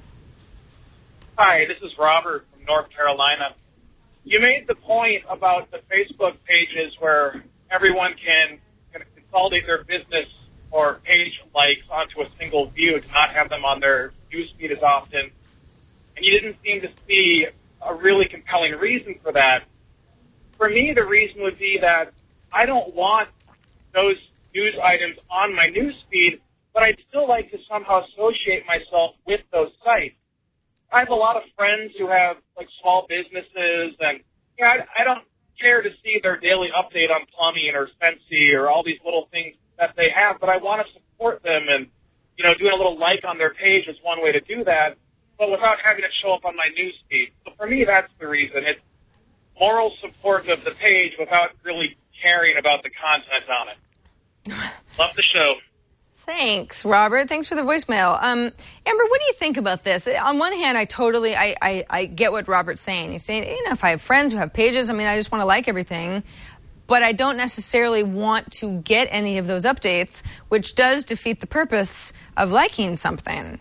Hi, this is Robert from North Carolina. You made the point about the Facebook pages where everyone can, can consolidate their business or page likes onto a single view to not have them on their newsfeed as often. And you didn't seem to see a really compelling reason for that. For me, the reason would be that I don't want those news items on my news feed, but I'd still like to somehow associate myself with those sites. I have a lot of friends who have like small businesses, and you know, I, I don't care to see their daily update on plumbing or Scentsy or all these little things that they have, but I want to support them, and you know, doing a little like on their page is one way to do that, but without having it show up on my news feed. So for me, that's the reason. It's moral support of the page without really caring about the content on it. Love the show. Thanks, Robert. Thanks for the voicemail. Um, Amber, what do you think about this? On one hand, I totally, I, I, I get what Robert's saying. He's saying, you know, if I have friends who have pages, I mean, I just want to like everything. But I don't necessarily want to get any of those updates, which does defeat the purpose of liking something.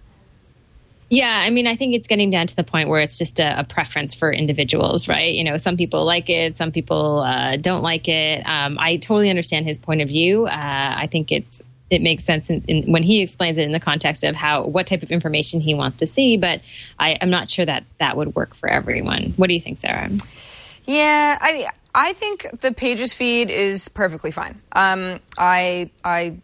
Yeah, I mean, I think it's getting down to the point where it's just a, a preference for individuals, right? You know, some people like it, some people uh, don't like it. Um, I totally understand his point of view. Uh, I think it's it makes sense in, in, when he explains it in the context of how what type of information he wants to see. But I, I'm not sure that that would work for everyone. What do you think, Sarah? Yeah, I I think the Pages feed is perfectly fine. Um, I I.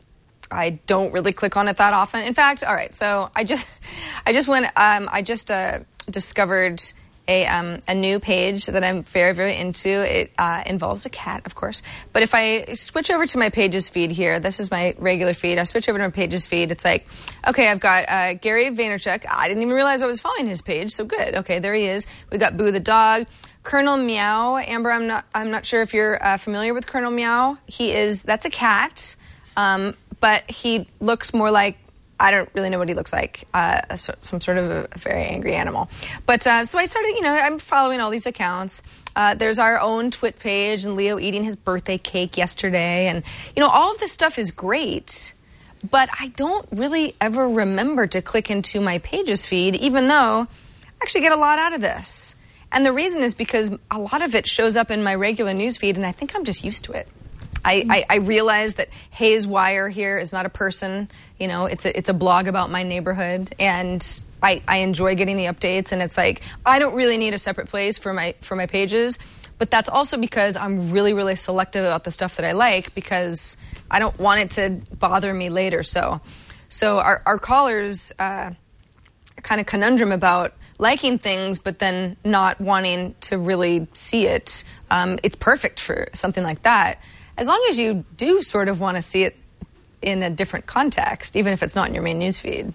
I don't really click on it that often. In fact, all right, so I just, I just went, um, I just uh, discovered a um, a new page that I'm very, very into. It uh, involves a cat, of course. But if I switch over to my Pages feed here, this is my regular feed. I switch over to my Pages feed. It's like, okay, I've got uh, Gary Vaynerchuk. I didn't even realize I was following his page, so good. Okay, there he is. We got Boo the dog. Colonel Meow. Amber, I'm not, I'm not sure if you're uh, familiar with Colonel Meow. He is, that's a cat. Um, But he looks more like, I don't really know what he looks like, uh, a, some sort of a, a very angry animal. But uh, so I started, you know, I'm following all these accounts. Uh, there's our own Twit page and Leo eating his birthday cake yesterday. And, you know, all of this stuff is great. But I don't really ever remember to click into my Pages feed, even though I actually get a lot out of this. And the reason is because a lot of it shows up in my regular news feed, and I think I'm just used to it. I, I, I realize that Hayes Wire here is not a person. You know, it's a, it's a blog about my neighborhood, and I, I enjoy getting the updates. And it's like, I don't really need a separate place for my for my pages, but that's also because I'm really, really selective about the stuff that I like, because I don't want it to bother me later. So, so our, our callers uh, kind of conundrum about liking things, but then not wanting to really see it. Um, it's perfect for something like that. As long as you do sort of want to see it in a different context, even if it's not in your main newsfeed.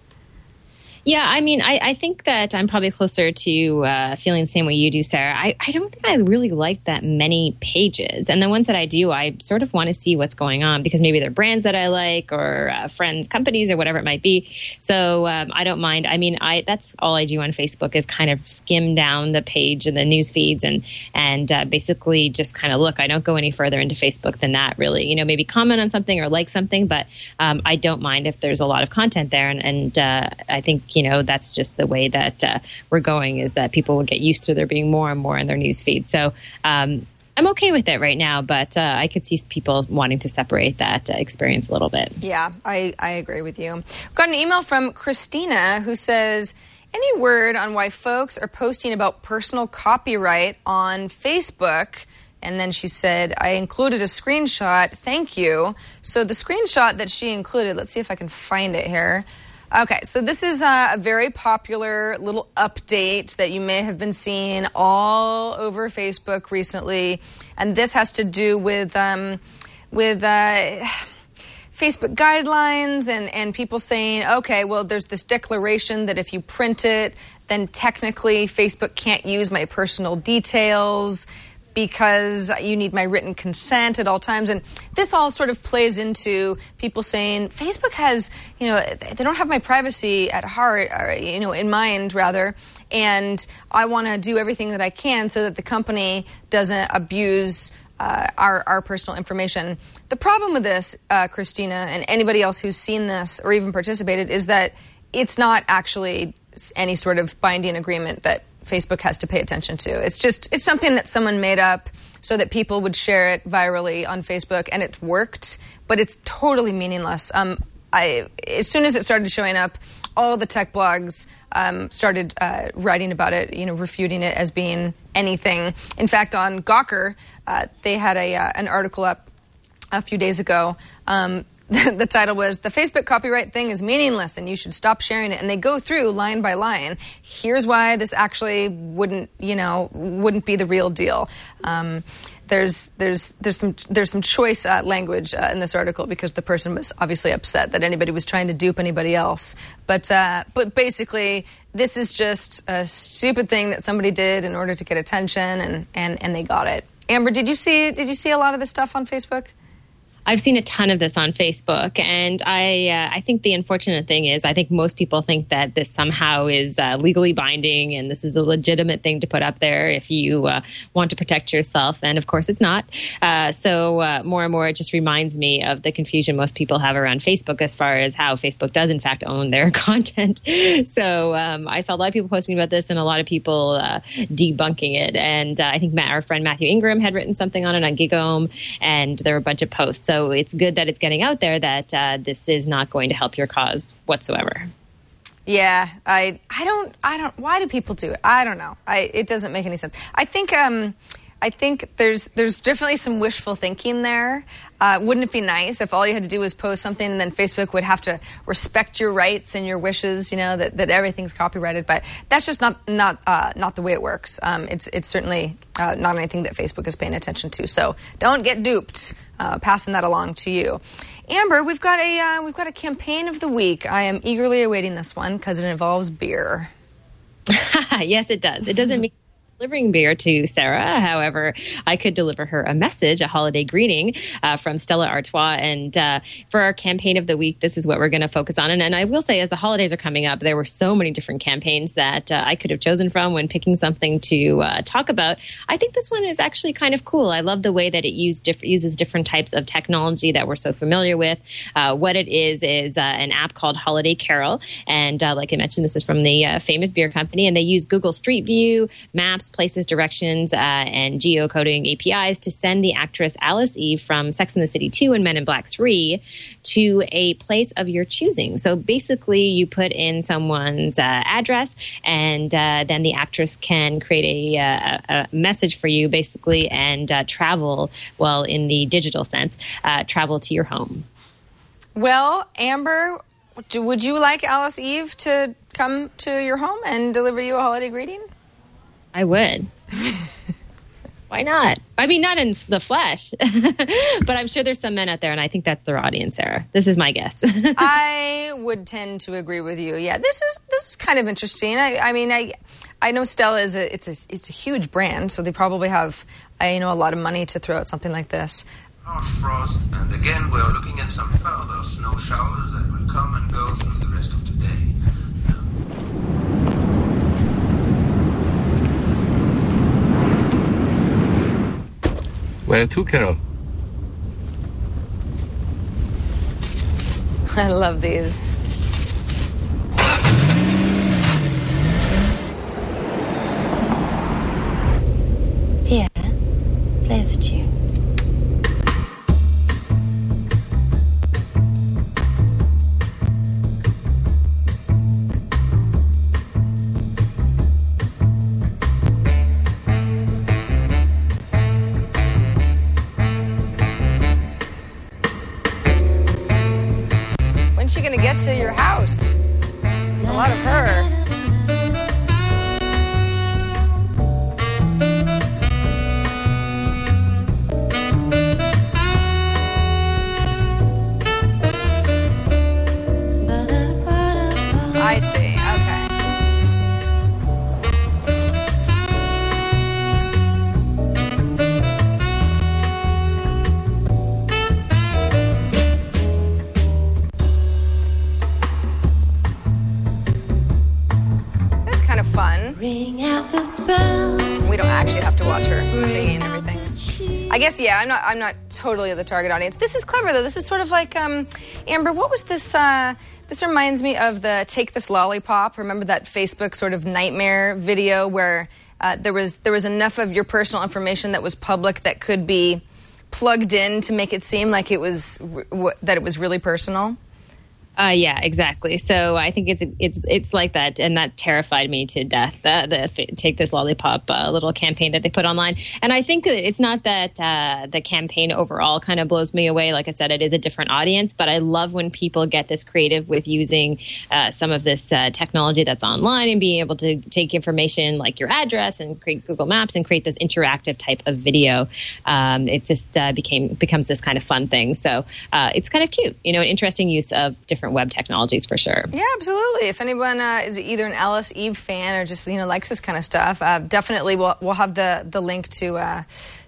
Yeah, I mean, I, I think that I'm probably closer to uh, feeling the same way you do, Sarah. I, I don't think I really like that many pages. And the ones that I do, I sort of want to see what's going on, because maybe they're brands that I like, or uh, friends, companies, or whatever it might be. So um, I don't mind. I mean, I that's all I do on Facebook is kind of skim down the page and the news feeds and, and uh, basically just kind of look. I don't go any further into Facebook than that, really. You know, maybe comment on something or like something, but um, I don't mind if there's a lot of content there. And, and uh, I think, you know, that's just the way that uh, we're going, is that people will get used to there being more and more in their news feed. So um, I'm okay with it right now, but uh, I could see people wanting to separate that uh, experience a little bit. Yeah, I, I agree with you. We've got an email from Christina who says, any word on why folks are posting about personal copyright on Facebook? And then she said, I included a screenshot. Thank you. So the screenshot that she included, let's see if I can find it here. Okay, so this is a, a very popular little update that you may have been seeing all over Facebook recently, and this has to do with um, with uh, Facebook guidelines and, and people saying, okay, well, there's this declaration that if you print it, then technically Facebook can't use my personal details because you need my written consent at all times. And this all sort of plays into people saying, Facebook has, you know, they don't have my privacy at heart, or, you know, in mind, rather. And I want to do everything that I can so that the company doesn't abuse uh, our, our personal information. The problem with this, uh, Christina, and anybody else who's seen this or even participated, is that it's not actually any sort of binding agreement that Facebook has to pay attention to. It's just, it's something that someone made up so that people would share it virally on Facebook, and it's worked, but it's totally meaningless. Um, I, as soon as it started showing up, all the tech blogs um, started uh, writing about it, you know, refuting it as being anything. In fact, on Gawker, uh, they had a uh, an article up a few days ago. Um, the, the title was, "The Facebook copyright thing is meaningless and you should stop sharing it." And they go through line by line. Here's why this actually wouldn't, you know, wouldn't be the real deal. Um, There's there's there's some there's some choice uh, language uh, in this article because the person was obviously upset that anybody was trying to dupe anybody else. But uh, but basically, this is just a stupid thing that somebody did in order to get attention, and, and, and they got it. Amber, did you see did you see a lot of this stuff on Facebook? I've seen a ton of this on Facebook, and I uh, I think the unfortunate thing is I think most people think that this somehow is uh, legally binding and this is a legitimate thing to put up there if you uh, want to protect yourself, and of course it's not. Uh, so uh, more and more it just reminds me of the confusion most people have around Facebook as far as how Facebook does in fact own their content. So um, I saw a lot of people posting about this and a lot of people uh, debunking it, and uh, I think Matt, our friend Matthew Ingram had written something on it on Gigome, and there were a bunch of posts. So So it's good that it's getting out there that uh, this is not going to help your cause whatsoever. Yeah, I I don't I don't why do people do it? I don't know. I it doesn't make any sense. I think um I think there's there's definitely some wishful thinking there. Uh, wouldn't it be nice if all you had to do was post something and then Facebook would have to respect your rights and your wishes, you know, that, that everything's copyrighted? But that's just not not uh, not the way it works. Um, it's it's certainly uh, not anything that Facebook is paying attention to. So don't get duped. Uh, passing that along to you. Amber, we've got a uh, we've got a campaign of the week. I am eagerly awaiting this one because it involves beer. Yes, it does. It doesn't mean delivering beer to Sarah. However, I could deliver her a message, a holiday greeting uh, from Stella Artois. And uh, for our campaign of the week, this is what we're going to focus on. And, and I will say, as the holidays are coming up, there were so many different campaigns that uh, I could have chosen from when picking something to uh, talk about. I think this one is actually kind of cool. I love the way that it use diff- uses different types of technology that we're so familiar with. Uh, what it is is uh, an app called Holiday Carol. And uh, like I mentioned, this is from the uh, famous beer company. And they use Google Street View, Maps, places, directions, uh, and geocoding A P Is to send the actress Alice Eve from Sex and the City two and Men in Black three to a place of your choosing. So basically, you put in someone's uh, address, and uh, then the actress can create a, a, a message for you, basically, and uh, travel, well, in the digital sense, uh, travel to your home. Well, Amber, do, would you like Alice Eve to come to your home and deliver you a holiday greeting? I would. Why not? I mean, not in the flesh, but I'm sure there's some men out there, and I think that's their audience, Sarah. This is my guess. I would tend to agree with you. Yeah, this is this is kind of interesting. I, I mean, I I know Stella is a it's a it's a huge brand, so they probably have I you know a lot of money to throw at something like this. Harsh frost, and again we are looking at some further snow showers that will come and go through the rest of today. Where to, Carol? I love these. Pierre, play us a tune. When's she gonna get to your house? There's a lot of her. I see. Okay. That's kind of fun. Ring out the bell. We don't actually have to watch her singing and everything. I guess, yeah, I'm not I'm not totally the target audience. This is clever, though. This is sort of like, um, Amber, what was this? Uh, this reminds me of the Take This Lollipop. Remember that Facebook sort of nightmare video where uh, there was there was enough of your personal information that was public that could be plugged in to make it seem like it was that it was really personal? Uh, yeah, exactly. So I think it's it's it's like that, and that terrified me to death. The, the Take This Lollipop uh, little campaign that they put online, and I think that it's not that uh, the campaign overall kind of blows me away. Like I said, it is a different audience, but I love when people get this creative with using uh, some of this uh, technology that's online and being able to take information like your address and create Google Maps and create this interactive type of video. Um, it just uh, became becomes this kind of fun thing. So uh, it's kind of cute, you know, an interesting use of different web technologies for sure. Yeah, absolutely. If anyone uh, is either an Alice Eve fan or just, you know, likes this kind of stuff, uh, definitely we'll, we'll have the, the link to uh,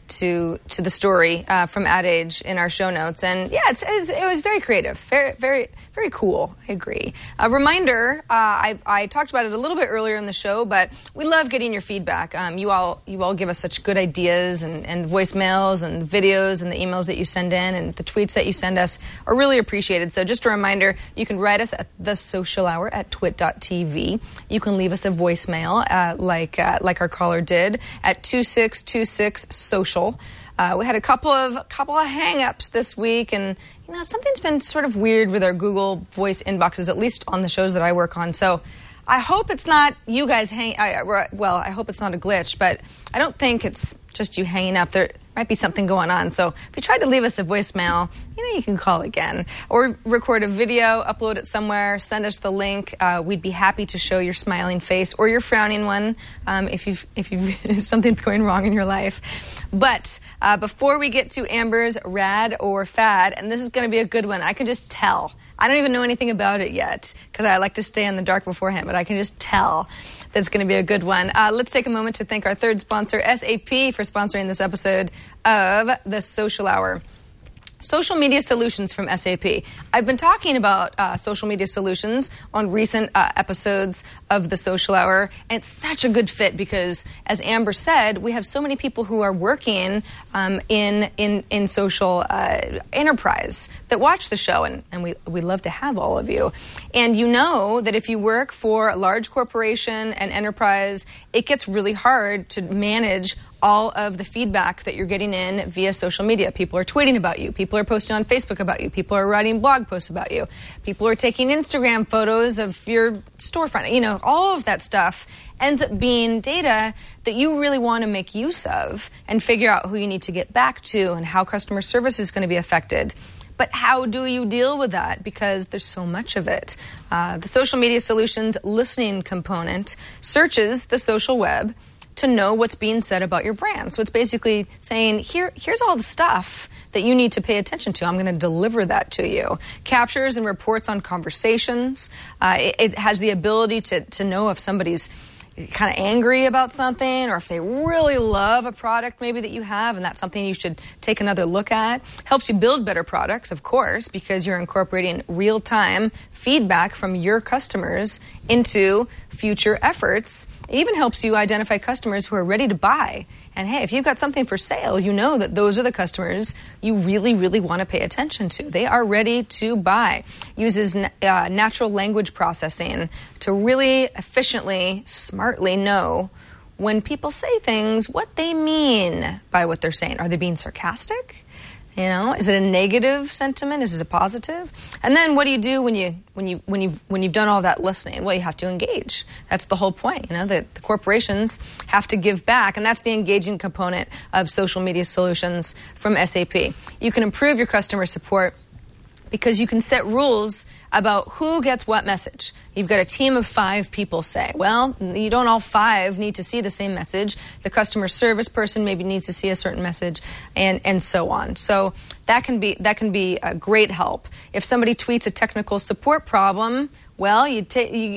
to to the story uh, from Ad Age in our show notes. And yeah, it's, it's, it was very creative, very, very, very cool. I agree. A reminder, uh, I, I talked about it a little bit earlier in the show, but we love getting your feedback. Um, you all you all give us such good ideas, and, and voicemails and videos and the emails that you send in and the tweets that you send us are really appreciated. So just a reminder, you can write us at the social hour at twit dot t v. You can leave us a voicemail uh, like uh, like our caller did at two six two six social. Uh, we had a couple of couple of hang-ups this week, and you know something's been sort of weird with our Google Voice inboxes, at least on the shows that I work on. So I hope it's not you guys hang. I, well, I hope it's not a glitch, but I don't think it's just you hanging up. There might be something going on. So if you tried to leave us a voicemail, you know, you can call again or record a video, upload it somewhere, send us the link. Uh, we'd be happy to show your smiling face or your frowning one um, if you've, if you've, if something's going wrong in your life. But uh, before we get to Amber's Rad or Fad, and this is going to be a good one, I can just tell. I don't even know anything about it yet because I like to stay in the dark beforehand, but I can just tell that it's going to be a good one. Uh, let's take a moment to thank our third sponsor, S A P, for sponsoring this episode of The Social Hour. Social media solutions from S A P. I've been talking about uh, social media solutions on recent uh, episodes of The Social Hour, and it's such a good fit because, as Amber said, we have so many people who are working um, in in in social uh, enterprise that watch the show, and, and we we love to have all of you. And you know that if you work for a large corporation and enterprise, it gets really hard to manage all of the feedback that you're getting in via social media. People are tweeting about you. People are posting on Facebook about you. People are writing blog posts about you. People are taking Instagram photos of your storefront. You know, all of that stuff ends up being data that you really want to make use of and figure out who you need to get back to and how customer service is going to be affected. But how do you deal with that? Because there's so much of it. Uh, the Social Media Solutions listening component searches the social web to know what's being said about your brand. So it's basically saying, here, here's all the stuff that you need to pay attention to. I'm going to deliver that to you. Captures and reports on conversations. Uh, it, it has the ability to, to know if somebody's kind of angry about something or if they really love a product maybe that you have, and that's something you should take another look at. Helps you build better products, of course, because you're incorporating real-time feedback from your customers into future efforts. It even helps you identify customers who are ready to buy. And hey, if you've got something for sale, you know that those are the customers you really, really want to pay attention to. They are ready to buy. Uses uh, natural language processing to really efficiently, smartly know when people say things, what they mean by what they're saying. Are they being sarcastic? You know, is it a negative sentiment? Is it a positive? And then what do you do when you when you when you when you've done all that listening? Well, you have to engage. That's the whole point. You know, that the corporations have to give back, and that's the engaging component of social media solutions from S A P. You can improve your customer support because you can set rules about who gets what message. You've got a team of five people, say. Well, you don't all five need to see the same message. The customer service person maybe needs to see a certain message, and, and so on. So that can be that can be a great help. If somebody tweets a technical support problem, well, you ta- you,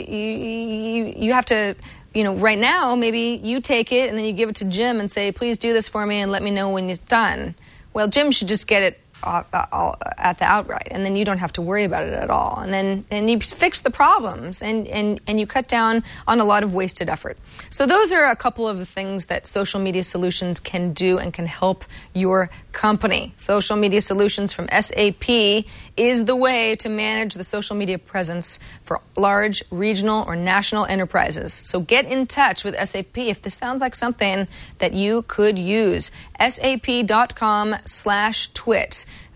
you you have to. You know, right now, maybe you take it and then you give it to Jim and say, please do this for me and let me know when it's done. Well, Jim should just get it at the outright, and then you don't have to worry about it at all. And then and you fix the problems, and, and, and you cut down on a lot of wasted effort. So those are a couple of the things that social media solutions can do and can help your company. Social media solutions from S A P is the way to manage the social media presence for large, regional, or national enterprises. So get in touch with S A P if this sounds like something that you could use. S A P dot com slash twit.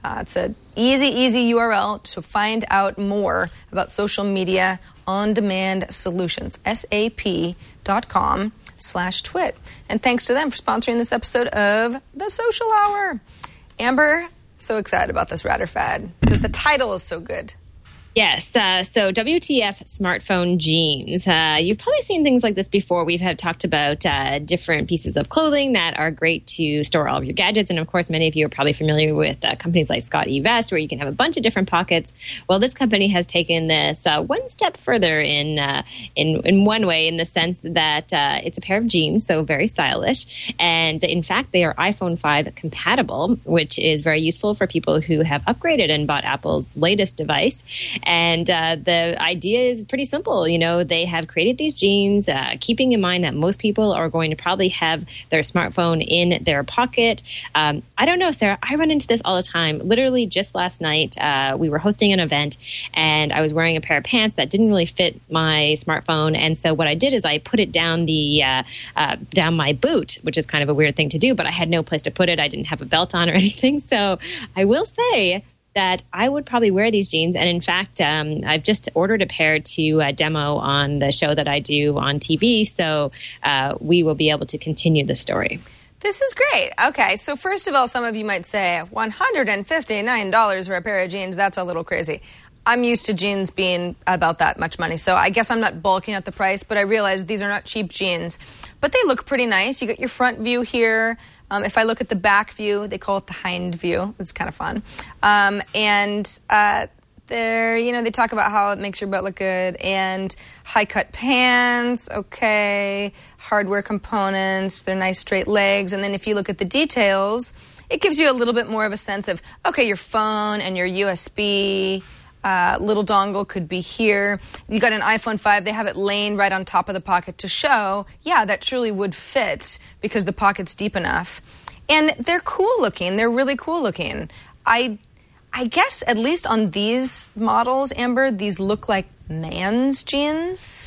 Uh, it's an easy, easy U R L to find out more about social media on-demand solutions. S A P dot com slash twit. And thanks to them for sponsoring this episode of The Social Hour. Amber, so excited about this router fad because the title is so good. Yes. Uh, so W T F smartphone jeans. Uh, you've probably seen things like this before. We've had talked about uh, different pieces of clothing that are great to store all of your gadgets. And of course, many of you are probably familiar with uh, companies like Scott eVest, where you can have a bunch of different pockets. Well, this company has taken this uh, one step further in, uh, in in one way, in the sense that uh, it's a pair of jeans, so very stylish. And in fact, they are iPhone five compatible, which is very useful for people who have upgraded and bought Apple's latest device. And uh, the idea is pretty simple. You know, they have created these jeans, uh, keeping in mind that most people are going to probably have their smartphone in their pocket. Um, I don't know, Sarah. I run into this all the time. Literally just last night, uh, we were hosting an event, and I was wearing a pair of pants that didn't really fit my smartphone. And so what I did is I put it down the uh, uh, down my boot, which is kind of a weird thing to do, but I had no place to put it. I didn't have a belt on or anything. So I will say that I would probably wear these jeans. And in fact, um, I've just ordered a pair to uh, demo on the show that I do on T V. So uh, we will be able to continue the story. This is great. Okay, so first of all, some of you might say one hundred fifty-nine dollars for a pair of jeans. That's a little crazy. I'm used to jeans being about that much money, so I guess I'm not balking at the price, but I realize these are not cheap jeans. But they look pretty nice. You got your front view here. Um, if I look at the back view, they call it the hind view. It's kind of fun. Um, and uh, they're, you know, they talk about how it makes your butt look good. And high-cut pants, okay. Hardware components, they're nice straight legs. And then if you look at the details, it gives you a little bit more of a sense of, okay, your phone and your U S B Uh, little dongle could be here. You got an iPhone five. They have it laying right on top of the pocket to show, yeah, that truly would fit because the pocket's deep enough. And they're cool looking. They're really cool looking. I, I guess at least on these models, Amber, these look like man's jeans.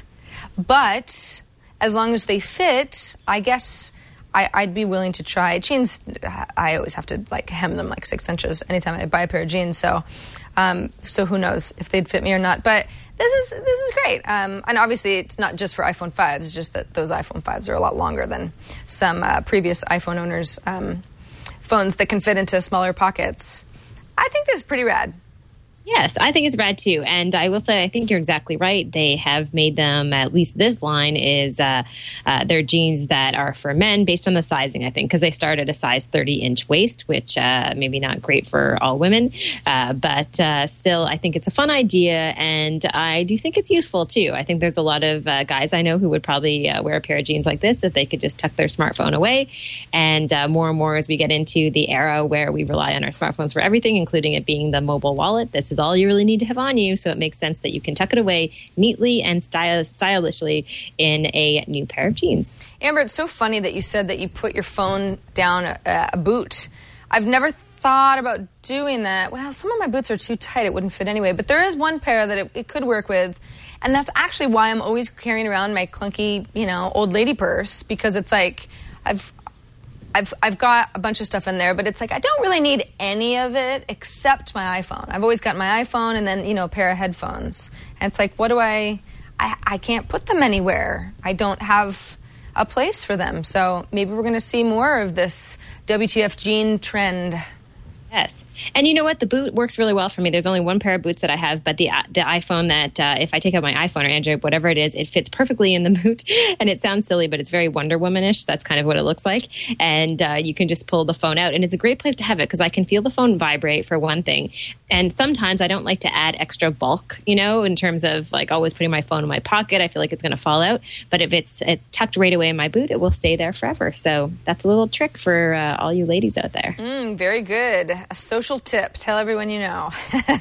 But as long as they fit, I guess I, I'd be willing to try. Jeans, I always have to like hem them like six inches anytime I buy a pair of jeans. So. Um, so who knows if they'd fit me or not. But this is this is great. Um, and obviously, it's not just for iPhone fives. It's just that those iPhone fives are a lot longer than some uh, previous iPhone owners' um, phones that can fit into smaller pockets. I think this is pretty rad. Yes, I think it's rad too. And I will say, I think you're exactly right. They have made them, at least this line is, uh, uh, they're jeans that are for men based on the sizing, I think, because they start at a size thirty inch waist, which uh, maybe not great for all women. Uh, but uh, still, I think it's a fun idea. And I do think it's useful too. I think there's a lot of uh, guys I know who would probably uh, wear a pair of jeans like this if they could just tuck their smartphone away. And uh, more and more as we get into the era where we rely on our smartphones for everything, including it being the mobile wallet, this is all you really need to have on you, so it makes sense that you can tuck it away neatly and style- stylishly in a new pair of jeans. Amber, it's so funny that you said that you put your phone down a, a boot. I've never thought about doing that. Well, some of my boots are too tight. It wouldn't fit anyway. But there is one pair that it, it could work with, and that's actually why I'm always carrying around my clunky, you know, old lady purse, because it's like I've I've I've got a bunch of stuff in there, but it's like I don't really need any of it except my iPhone. I've always got my iPhone and then, you know, a pair of headphones. And it's like, what do I, I, I can't put them anywhere. I don't have a place for them. So maybe we're going to see more of this W T F jean trend. Yes. And you know what? The boot works really well for me. There's only one pair of boots that I have, but the the iPhone that uh, if I take out my iPhone or Android, whatever it is, it fits perfectly in the boot. And it sounds silly, but it's very Wonder Woman-ish. That's kind of what it looks like. And uh, you can just pull the phone out. And it's a great place to have it because I can feel the phone vibrate for one thing. And sometimes I don't like to add extra bulk, you know, in terms of like always putting my phone in my pocket. I feel like it's going to fall out. But if it's it's tucked right away in my boot, it will stay there forever. So that's a little trick for uh, all you ladies out there. Mm, very good. A social tip. Tell everyone you know.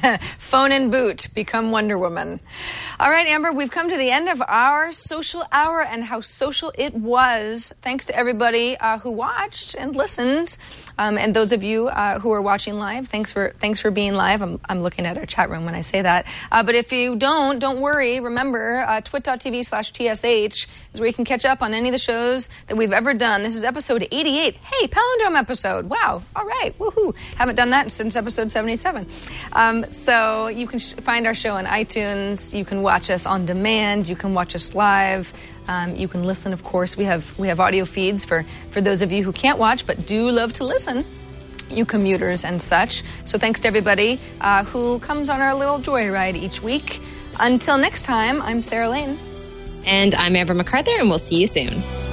Phone and boot. Become Wonder Woman. All right, Amber, we've come to the end of our social hour, and how social it was. Thanks to everybody uh, who watched and listened. Um, and those of you uh, who are watching live, thanks for thanks for being live. I'm, I'm looking at our chat room when I say that. Uh, but if you don't, don't worry. Remember, uh, twit.tv slash TSH is where you can catch up on any of the shows that we've ever done. This is episode eighty-eight. Hey, Palindrome episode. Wow. All right. Woohoo. Haven't done that since episode seventy-seven. Um, so you can sh- find our show on iTunes. You can watch us on demand. You can watch us live. Um, you can listen, of course. We have we have audio feeds for, for those of you who can't watch but do love to listen, you commuters and such. So thanks to everybody uh, who comes on our little joyride each week. Until next time, I'm Sarah Lane. And I'm Amber MacArthur, and we'll see you soon.